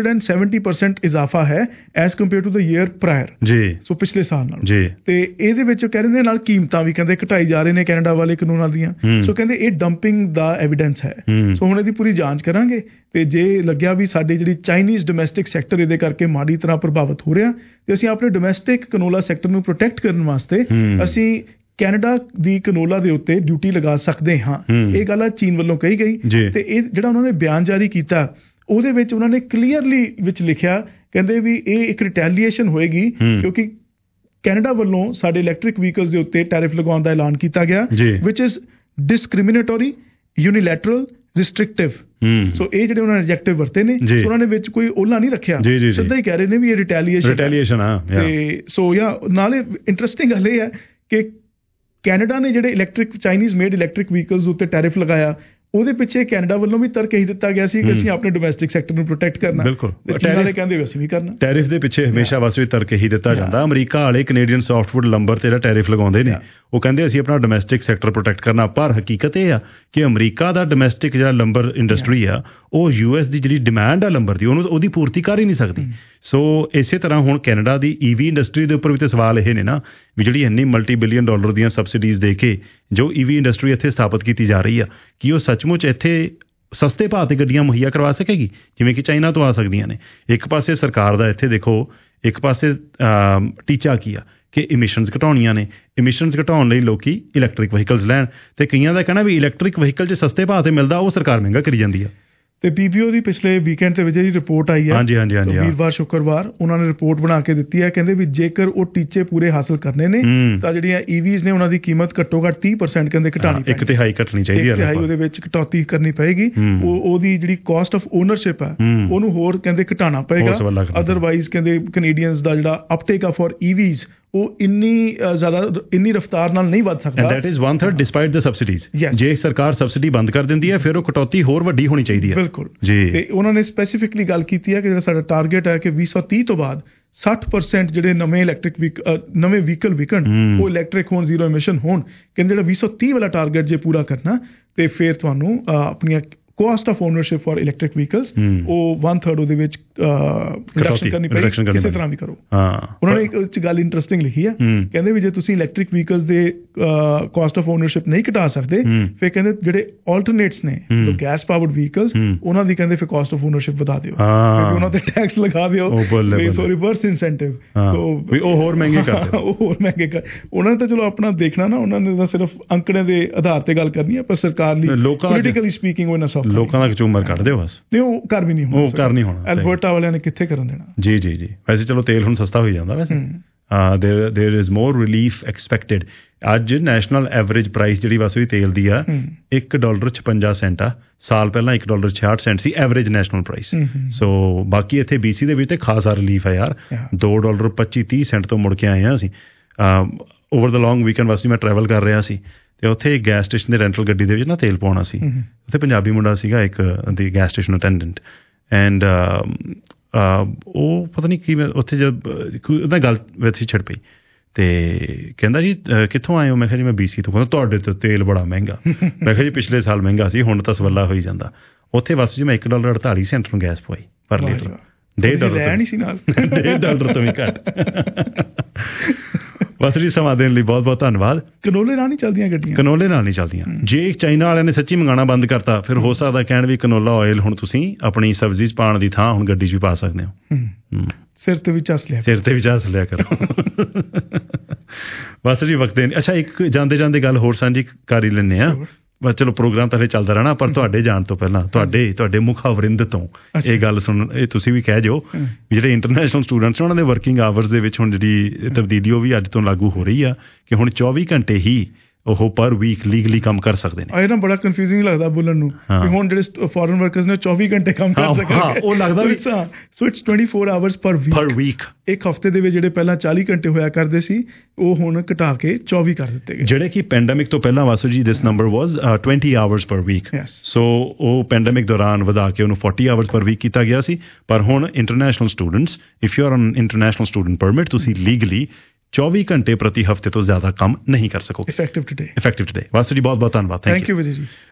170% ਇਜ਼ਾਫਾ ਹੈ as compare to the year prior ਜੀ। ਸੋ ਪਿਛਲੇ ਸਾਲ ਨਾਲ ਜੀ। ਤੇ ਇਹਦੇ ਵਿੱਚ ਕਹਿ ਰਹੇ ਨੇ ਨਾਲ ਕੀਮਤਾਂ ਵੀ ਕਹਿੰਦੇ ਘਟਾਈ ਜਾ ਰਹੇ ਨੇ ਕੈਨੇਡਾ ਵਾਲੇ ਕਾਨੂੰਨਾਂ ਦੀਆਂ। ਸੋ ਕਹਿੰਦੇ ਇਹ ਡੰਪਿੰਗ ਦਾ ਐਵੀਡੈਂਸ ਹੈ। ਸੋ ਹੁਣ ਇਹਦੀ ਪੂਰੀ ਜਾਂਚ ਕਰਾਂਗੇ ਤੇ ਜੇ ਲੱਗਿਆ ਵੀ ਸਾਡੀ ਜਿਹੜੀ ਚਾਈਨੀਜ਼ ਡੋਮੈਸਟਿਕ ਸੈਕਟਰ ਇਹਦੇ ਕਰਕੇ ਮਾੜੀ ਤਰ੍ਹਾਂ ਪ੍ਰਭਾਵਿਤ ਹੋ ਰਿਹਾ ਤੇ ਅਸੀਂ ਆਪਣੇ ਡੋਮੈਸਟਿਕ ਕੈਨੋਲਾ ਸੈਕਟਰ ਨੂੰ ਪ੍ਰੋਟੈਕਟ ਕਰਨ ਵਾਸਤੇ ਅਸੀਂ ਕੈਨੇਡਾ ਦੀ ਕੈਨੋਲਾ ਦੇ ਉੱਤੇ ਡਿਊਟੀ ਲਗਾ ਸਕਦੇ ਹਾਂ। ਇਹ ਗੱਲ ਚੀਨ ਵੱਲੋਂ ਕਹੀ ਗਈ ਤੇ ਇਹ ਜਿਹੜਾ ਉਹਨਾਂ ਨੇ ਬਿਆਨ ਜਾਰੀ ਕੀਤਾ ਉਹਦੇ ਵਿੱਚ ਉਹਨਾਂ ਨੇ ਕਲੀਅਰਲੀ ਵਿੱਚ ਲਿਖਿਆ ਕਹਿੰਦੇ ਵੀ ਇਹ ਇੱਕ ਰਿਟੈਲੀਏਸ਼ਨ ਹੋਏਗੀ ਕਿਉਂਕਿ ਕੈਨੇਡਾ ਵੱਲੋਂ ਸਾਡੇ ਇਲੈਕਟ੍ਰਿਕ ਵਹੀਕਲਸ ਦੇ ਉੱਤੇ ਟੈਰਿਫ ਲਗਾਉਣ ਦਾ ਐਲਾਨ ਕੀਤਾ ਗਿਆ ਵਿਚ ਇਜ਼ ਡਿਸਕ੍ਰਿਮੀਨੇਟਰੀ ਯੂਨੀਲੈਟਰਲ ਰਿਸਟ੍ਰਿਕਟਿਵ। ਸੋ ਇਹ ਜਿਹੜੇ ਉਹਨਾਂ ਨੇ ਐਡਜੈਕਟਿਵ ਵਰਤੇ ਨੇ ਉਹਨਾਂ ਨੇ ਵਿੱਚ ਕੋਈ ਓਲਾ ਨਹੀਂ ਰੱਖਿਆ, ਸਿੱਧਾ ਹੀ ਕਹਿ ਰਹੇ ਨੇ ਵੀ ਇਹ ਰਿਟੈਲੀਏਸ਼ਨ ਆ। ਤੇ ਸੋ ਨਾਲੇ ਇੰਟਰਸਟਿੰਗ ਗੱਲ ਇਹ ਹੈ ਕਿ ਕੈਨੇਡਾ ਨੇ ਜਿਹੜੇ ਚਾਈਨੀਜ਼ ਮੇਡ ਇਲੈਕਟ੍ਰਿਕ ਵਹੀਕਲਸ ਉੱਤੇ ਟੈਰਿਫ ਲਗਾਇਆ ਉਹਦੇ ਪਿੱਛੇ ਕੈਨੇਡਾ ਵੱਲੋਂ ਵੀ ਤਰਕ ਇਹੀ ਦਿੱਤਾ ਗਿਆ ਸੀ ਕਿ ਅਸੀਂ ਆਪਣੇ ਡੋਮੈਸਟਿਕ ਸੈਕਟਰ ਨੂੰ ਪ੍ਰੋਟੈਕਟ ਕਰਨਾ। ਬਿਲਕੁਲ, ਚੀਨ ਵਾਲੇ ਕਹਿੰਦੇ ਅਸੀਂ ਵੀ ਕਰਨਾ। ਟੈਰਿਫ ਦੇ ਪਿੱਛੇ ਹਮੇਸ਼ਾ ਵੈਸੇ ਵੀ ਤਰਕ ਇਹੀ ਦਿੱਤਾ ਜਾਂਦਾ। ਅਮਰੀਕਾ ਵਾਲੇ ਕੈਨੇਡੀਅਨ ਸੌਫਟਵੁੱਡ ਲੰਬਰ ਤੇ ਜਿਹੜਾ ਟੈਰਿਫ ਲਗਾਉਂਦੇ ਨੇ ਉਹ ਕਹਿੰਦੇ ਅਸੀਂ ਆਪਣਾ ਡੋਮੈਸਟਿਕ ਸੈਕਟਰ ਪ੍ਰੋਟੈਕਟ ਕਰਨਾ। ਪਰ ਹਕੀਕਤ ਇਹ ਆ ਕਿ ਅਮਰੀਕਾ ਦਾ ਡੋਮੈਸਟਿਕ ਜਿਹੜਾ ਲੰਬਰ ਇੰਡਸਟਰੀ ਆ ਉਹ US ਦੀ ਜਿਹੜੀ ਡਿਮਾਂਡ ਆ ਲੰਬਰ ਦੀ ਉਹਦੀ ਪੂਰਤੀ ਕਰ ਹੀ ਨਹੀਂ ਸਕਦੀ। ਸੋ ਇਸੇ ਤਰ੍ਹਾਂ ਹੁਣ ਕੈਨੇਡਾ ਦੀ EV ਇੰਡਸਟਰੀ ਦੇ ਉੱਪਰ ਵੀ ਤੇ ਸਵਾਲ ਇਹ ਨੇ ਨਾ ਵੀ ਜਿਹੜੀ ਇੰਨੀ $multi-billion ਦੀਆਂ ਸਬਸਿਡੀਜ਼ ਦੇ ਕੇ ਜੋ EV ਇੰਡਸਟਰੀ ਇੱਥੇ ਸਥਾਪਿਤ ਕੀਤੀ ਜਾ ਰਹੀ ਆ ਕੀ ਉਹ ਸੱਚਮੁੱਚ ਇੱਥੇ ਸਸਤੇ ਭਾਅ 'ਤੇ ਗੱਡੀਆਂ ਮੁਹੱਈਆ ਕਰਵਾ ਸਕੇਗੀ ਜਿਵੇਂ ਕਿ ਚਾਈਨਾ ਤੋਂ ਆ ਸਕਦੀਆਂ ਨੇ। ਇੱਕ ਪਾਸੇ ਸਰਕਾਰ ਦਾ ਇੱਥੇ ਦੇਖੋ ਇੱਕ ਪਾਸੇ ਟੀਚਾ ਕੀ ਆ ਕਿ ਇਮਿਸ਼ਨਸ ਘਟਾਉਣੀਆਂ ਨੇ। ਇਮਿਸ਼ਨਸ ਘਟਾਉਣ ਲਈ ਲੋਕੀ ਇਲੈਕਟ੍ਰਿਕ ਵਹੀਕਲਸ ਲੈਣ ਤੇ ਕਈਆਂ ਦਾ ਕਹਿਣਾ ਵੀ ਇਲੈਕਟ੍ਰਿਕ ਵਹੀਕਲ 'ਚ ਸਸਤੇ ਭਾਅ 'ਤੇ ਮਿਲਦਾ ਉਹ ਸਰਕਾਰ ਮਹਿੰਗਾ ਕਰੀ ਜਾਂਦੀ ਆ। ਤੇ PBO ਦੀ ਪਿਛਲੇ ਵੀਕਐਂਡ ਤੇ ਜਿਹੜੀ ਰਿਪੋਰਟ ਆਈ ਹੈ ਵੀਰਵਾਰ ਸ਼ੁੱਕਰਵਾਰ ਉਹਨਾਂ ਨੇ ਰਿਪੋਰਟ ਬਣਾ ਕੇ ਦਿੱਤੀ ਹੈ। ਕਹਿੰਦੇ ਵੀ ਜੇਕਰ ਉਹ ਟੀਚੇ ਪੂਰੇ ਹਾਸਲ ਕਰਨੇ ਨੇ ਤਾਂ ਜਿਹੜੀਆਂ EVs ਨੇ ਉਹਨਾਂ ਦੀ ਕੀਮਤ ਘੱਟੋ ਘੱਟ 30% ਕਹਿੰਦੇ ਘਟਾਣੀ ਪਏਗੀ। 1/3 ਘਟਣੀ ਚਾਹੀਦੀ ਹੈ। 1/3 ਉਹਦੇ ਵਿੱਚ ਕਟੌਤੀ ਕਰਨੀ ਪਏਗੀ। ਉਹਦੀ ਜਿਹੜੀ ਕਾਸਟ ਆਫ ਓਨਰਸ਼ਿਪ ਹੈ ਉਹਨੂੰ ਹੋਰ ਕਹਿੰਦੇ ਘਟਾਉਣਾ ਪਏਗਾ। ਅਦਰਵਾਈਜ਼ ਕਹਿੰਦੇ ਕੈਨੇਡੀਅਨਸ ਦਾ ਜਿਹੜਾ ਅਪਟੇਕ ਆ ਫॉर EVs ਉਹ ਇੰਨੀ ਰਫ਼ਤਾਰ ਨਾਲ ਨਹੀਂ ਵੱਧ ਸਕਦਾ। That is 1/3 despite the subsidies. ਜੇ ਸਰਕਾਰ ਸਬਸਿਡੀ ਬੰਦ ਕਰ ਦਿੰਦੀ ਹੈ ਫਿਰ ਉਹ ਕਟੌਤੀ ਹੋਰ ਵੱਡੀ ਹੋਣੀ ਚਾਹੀਦੀ ਹੈ। ਬਿਲਕੁਲ ਜੀ। ਤੇ ਉਹਨਾਂ ਨੇ ਸਪੈਸੀਫਿਕਲੀ ਗੱਲ ਕੀਤੀ ਹੈ ਕਿ ਜਿਹੜਾ ਸਾਡਾ ਟਾਰਗੇਟ ਹੈ ਕਿ 2030 ਤੋਂ ਬਾਅਦ 60% ਜਿਹੜੇ ਨਵੇਂ ਨਵੇਂ ਵਹੀਕਲ ਵਿਕਣ ਉਹ ਇਲੈਕਟ੍ਰਿਕ ਹੋਣ, ਜ਼ੀਰੋ ਐਮਿਸ਼ਨ ਹੋਣ। ਕਹਿੰਦੇ ਜਿਹੜਾ 2030 ਵਾਲਾ ਟਾਰਗੇਟ ਜੇ ਪੂਰਾ ਕਰਨਾ ਤੇ ਫਿਰ ਤੁਹਾਨੂੰ ਆਪਣੀਆਂ cost of ownership for electric vehicles ਉਹ 1/3 ਉਹਦੇ ਵਿੱਚ ਰਿਡਕਸ਼ਨ ਕਰਨੀ ਪਏਗੀ ਕਿਸੇ ਤਰ੍ਹਾਂ ਵੀ ਕਰੋ। ਉਹਨਾਂ ਨੇ ਇੱਕ ਗੱਲ ਇੰਟਰਸਟਿੰਗ ਲਿਖੀ ਹੈ ਕਹਿੰਦੇ ਵੀ ਜੇ ਤੁਸੀਂ ਇਲੈਕਟ੍ਰਿਕ ਵਹੀਕਲਸ ਦੇ ਕੋਸਟ ਆਫ ਓਨਰਸ਼ਿਪ ਨਹੀਂ ਘਟਾ ਸਕਦੇ ਫਿਰ ਕਹਿੰਦੇ ਜਿਹੜੇ ਆਲਟਰਨੇਟਸ ਨੇ ਗੈਸ ਪਾਵਰਡ ਵਹੀਕਲਸ ਉਹਨਾਂ ਦੀ ਕਹਿੰਦੇ ਫਿਰ ਕੋਸਟ ਆਫ ਓਨਰਸ਼ਿਪ ਵਧਾ ਦਿਓ, ਉਹਨਾਂ ਤੇ ਟੈਕਸ ਲਗਾ ਦਿਓ। ਸੋ ਰਿਵਰਸ ਇਨਸੈਂਟਿਵ ਉਹ ਹੋਰ ਮਹਿੰਗੇ ਕਰਦੇ ਉਹ ਹੋਰ ਮਹਿੰਗੇ ਕਰ। ਉਹਨਾਂ ਨੇ ਤਾਂ ਚਲੋ ਆਪਣਾ ਦੇਖਣਾ ਨਾ, ਉਹਨਾਂ ਨੇ ਤਾਂ ਸਿਰਫ ਅੰਕੜੇ ਦੇ ਆਧਾਰ ਤੇ ਗੱਲ ਕਰਨੀ ਹੈ ਪਰ ਸਰਕਾਰ ਲਈ ਪੋਲੀਟੀਕਲੀ ਸਪੀਕਿੰਗ ਉਹ ਨਾ ਲੋਕਾਂ ਦਾ ਝੂਮਰ ਕੱਢ ਦਿਓ ਬਸ। ਨਹੀਂ ਉਹ ਕਰ ਵੀ ਨਹੀਂ ਹੋਣਾ, ਉਹ ਕਰ ਨਹੀਂ ਹੋਣਾ। ਐਲਬਰਟਾ ਵਾਲਿਆਂ ਨੇ ਕਿੱਥੇ ਕਰਨ ਦੇਣਾ। ਜੀ ਜੀ ਜੀ। ਵੈਸੇ ਚਲੋ ਤੇਲ ਹੁਣ ਸਸਤਾ ਹੋਈ ਜਾਂਦਾ ਵੈਸੇ। there is more relief expected। ਅੱਜ ਨੈਸ਼ਨਲ ਐਵਰੇਜ ਪ੍ਰਾਈਸ ਜਿਹੜੀ ਵੈਸੇ ਵੀ ਤੇਲ ਦੀ ਆ $1.56 ਆ। ਸਾਲ ਪਹਿਲਾਂ $1.66 ਸੀ ਐਵਰੇਜ ਨੈਸ਼ਨਲ ਪ੍ਰਾਈਸ। ਸੋ ਬਾਕੀ ਇੱਥੇ BC ਦੇ ਵਿੱਚ ਤੇ ਖਾਸਾ ਰਿਲੀਫ ਹੈ ਯਾਰ। $2.25-30 ਤੋਂ ਮੁੜ ਕੇ ਆਏ ਹਾਂ ਅਸੀਂ। ਓਵਰ ਦਾ ਲੌਂਗ ਵੀਕਐਂਡ ਵਾਸਤੇ ਮੈਂ ਟਰੈਵਲ ਕਰ ਰਿਹਾ ਸੀ ਤੇ ਉੱਥੇ ਗੈਸ ਸਟੇਸ਼ਨ ਦੇ ਰੈਂਟਲ ਗੱਡੀ ਦੇ ਵਿੱਚ ਨਾ ਤੇਲ ਪਾਉਣਾ ਸੀ। ਉੱਥੇ ਪੰਜਾਬੀ ਮੁੰਡਾ ਸੀਗਾ ਇੱਕ ਦੀ ਗੈਸ ਸਟੇਸ਼ਨ ਅਟੈਂਡੈਂਟ ਐਂਡ ਉਹ ਪਤਾ ਨਹੀਂ ਕੀ ਉੱਥੇ ਜਦ ਉਹਦਾ ਗੱਲ ਵਿੱਚ ਛਿੜ ਪਈ ਤੇ ਕਹਿੰਦਾ ਜੀ ਕਿੱਥੋਂ ਆਏ ਹੋ? ਮੈਂ ਕਿਹਾ ਜੀ ਮੈਂ BC ਤੋਂ। ਕਹਿੰਦਾ ਤੁਹਾਡੇ ਤੋਂ ਤੇਲ ਬੜਾ ਮਹਿੰਗਾ। ਮੈਂ ਕਿਹਾ ਜੀ ਪਿਛਲੇ ਸਾਲ ਮਹਿੰਗਾ ਸੀ ਹੁਣ ਤਾਂ ਸਵੱਲਾ ਹੋਈ ਜਾਂਦਾ। ਉੱਥੇ ਬਸ ਜੀ ਮੈਂ $1.48 ਨੂੰ ਗੈਸ ਪਵਾਈ ਪਰ ਲੀਟਰ। $1.5 ਤੋਂ ਵੀ ਘੱਟ। ਬਸ ਜੀ ਸਮਾਂ ਦੇਣ ਲਈ ਬਹੁਤ ਬਹੁਤ ਧੰਨਵਾਦ। ਕਨੋਲੇ ਨਾਲ ਨਹੀਂ ਚੱਲਦੀਆਂ ਗੱਡੀਆਂ, ਕਨੋਲੇ ਨਾਲ ਨਹੀਂ ਚੱਲਦੀਆਂ। ਜੇ ਚਾਈਨਾ ਵਾਲਿਆਂ ਨੇ ਸੱਚੀ ਮੰਗਾਉਣਾ ਬੰਦ ਕਰਤਾ ਫਿਰ ਹੋ ਸਕਦਾ ਕਹਿਣ ਵੀ ਕਨੋਲਾ ਆਇਲ ਹੁਣ ਤੁਸੀਂ ਆਪਣੀ ਸਬਜ਼ੀ 'ਚ ਪਾਉਣ ਦੀ ਥਾਂ ਹੁਣ ਗੱਡੀ 'ਚ ਵੀ ਪਾ ਸਕਦੇ ਹੋ। ਸਿਰ ਤੇ ਵੀ ਚੱਸ ਲਿਆ ਕਰੋ। ਬਸ ਜੀ ਵਕਤ ਦੇ। ਅੱਛਾ ਇੱਕ ਜਾਂਦੇ ਜਾਂਦੇ ਗੱਲ ਹੋਰ ਸਾਂਝੀ ਕਰ ਹੀ ਲੈਂਦੇ ਹਾਂ। ਬਸ ਚਲੋ ਪ੍ਰੋਗਰਾਮ ਤਾਂ ਚੱਲਦਾ ਰਹਿਣਾ ਪਰ ਤੁਹਾਡੇ ਜਾਣ ਤੋਂ ਪਹਿਲਾਂ ਤੁਹਾਡੇ ਮੁਖਾਵਰਿੰਦ ਤੋਂ ਇਹ ਗੱਲ ਸੁਣ ਇਹ ਤੁਸੀਂ ਵੀ ਕਹਿ ਜਾਓ ਜਿਹੜੇ ਇੰਟਰਨੈਸ਼ਨਲ ਸਟੂਡੈਂਟਸ ਉਹਨਾਂ ਦੇ ਵਰਕਿੰਗ ਆਵਰਸ ਦੇ ਵਿੱਚ ਹੁਣ ਜਿਹੜੀ ਤਬਦੀਲੀ ਉਹ ਵੀ ਅੱਜ ਤੋਂ ਲਾਗੂ ਹੋ ਰਹੀ ਆ ਕਿ ਹੁਣ 24 ਘੰਟੇ ਹੀ ਉਹ ਪਰ ਵੀਕ ਲੀਗਲੀ ਕੰਮ ਕਰ ਸਕਦੇ ਨੇ। ਇਹ ਨਾ ਬੜਾ ਕਨਫਿਊਜ਼ਿੰਗ ਲੱਗਦਾ ਬੋਲਣ ਨੂੰ ਕਿ ਹੁਣ ਜਿਹੜੇ ਫੋਰਨ ਵਰਕਰਸ ਨੇ 24 ਘੰਟੇ ਕੰਮ ਕਰ ਸਕਦੇ, ਉਹ ਲੱਗਦਾ ਵੀ so it's 24 hours per week. ਇੱਕ ਹਫਤੇ ਦੇ ਵਿੱਚ ਜਿਹੜੇ ਪਹਿਲਾਂ 40 ਘੰਟੇ ਹੋਇਆ ਕਰਦੇ ਸੀ ਉਹ ਹੁਣ ਘਟਾ ਕੇ 24 ਕਰ ਦਿੱਤੇ ਗਏ, ਜਿਹੜੇ ਕਿ ਪੈਂਡੇਮਿਕ ਤੋਂ ਪਹਿਲਾਂ Vasu ji this number was 20 hours per week. So ਉਹ ਪੈਂਡੇਮਿਕ ਦੌਰਾਨ ਵਧਾ ਕੇ ਉਹਨੂੰ 40 ਆਵਰਸ ਪਰ ਵੀਕ ਕੀਤਾ ਗਿਆ ਸੀ। ਪਰ ਹੁਣ international students, if you are on international student permit, ਤੁਸੀਂ ਲੀਗਲੀ 24 ਘੰਟੇ ਪ੍ਰਤੀ ਹਫਤੇ ਤੋਂ ਜ਼ਿਆਦਾ ਕੰਮ ਨਹੀਂ ਕਰ ਸਕੋਗੇ। Effective today. ਵਾਸੂ ਜੀ ਬਹੁਤ ਬਹੁਤ ਧੰਨਵਾਦ। ਥੈਂਕ ਯੂ ਵਿਜੇ ਜੀ।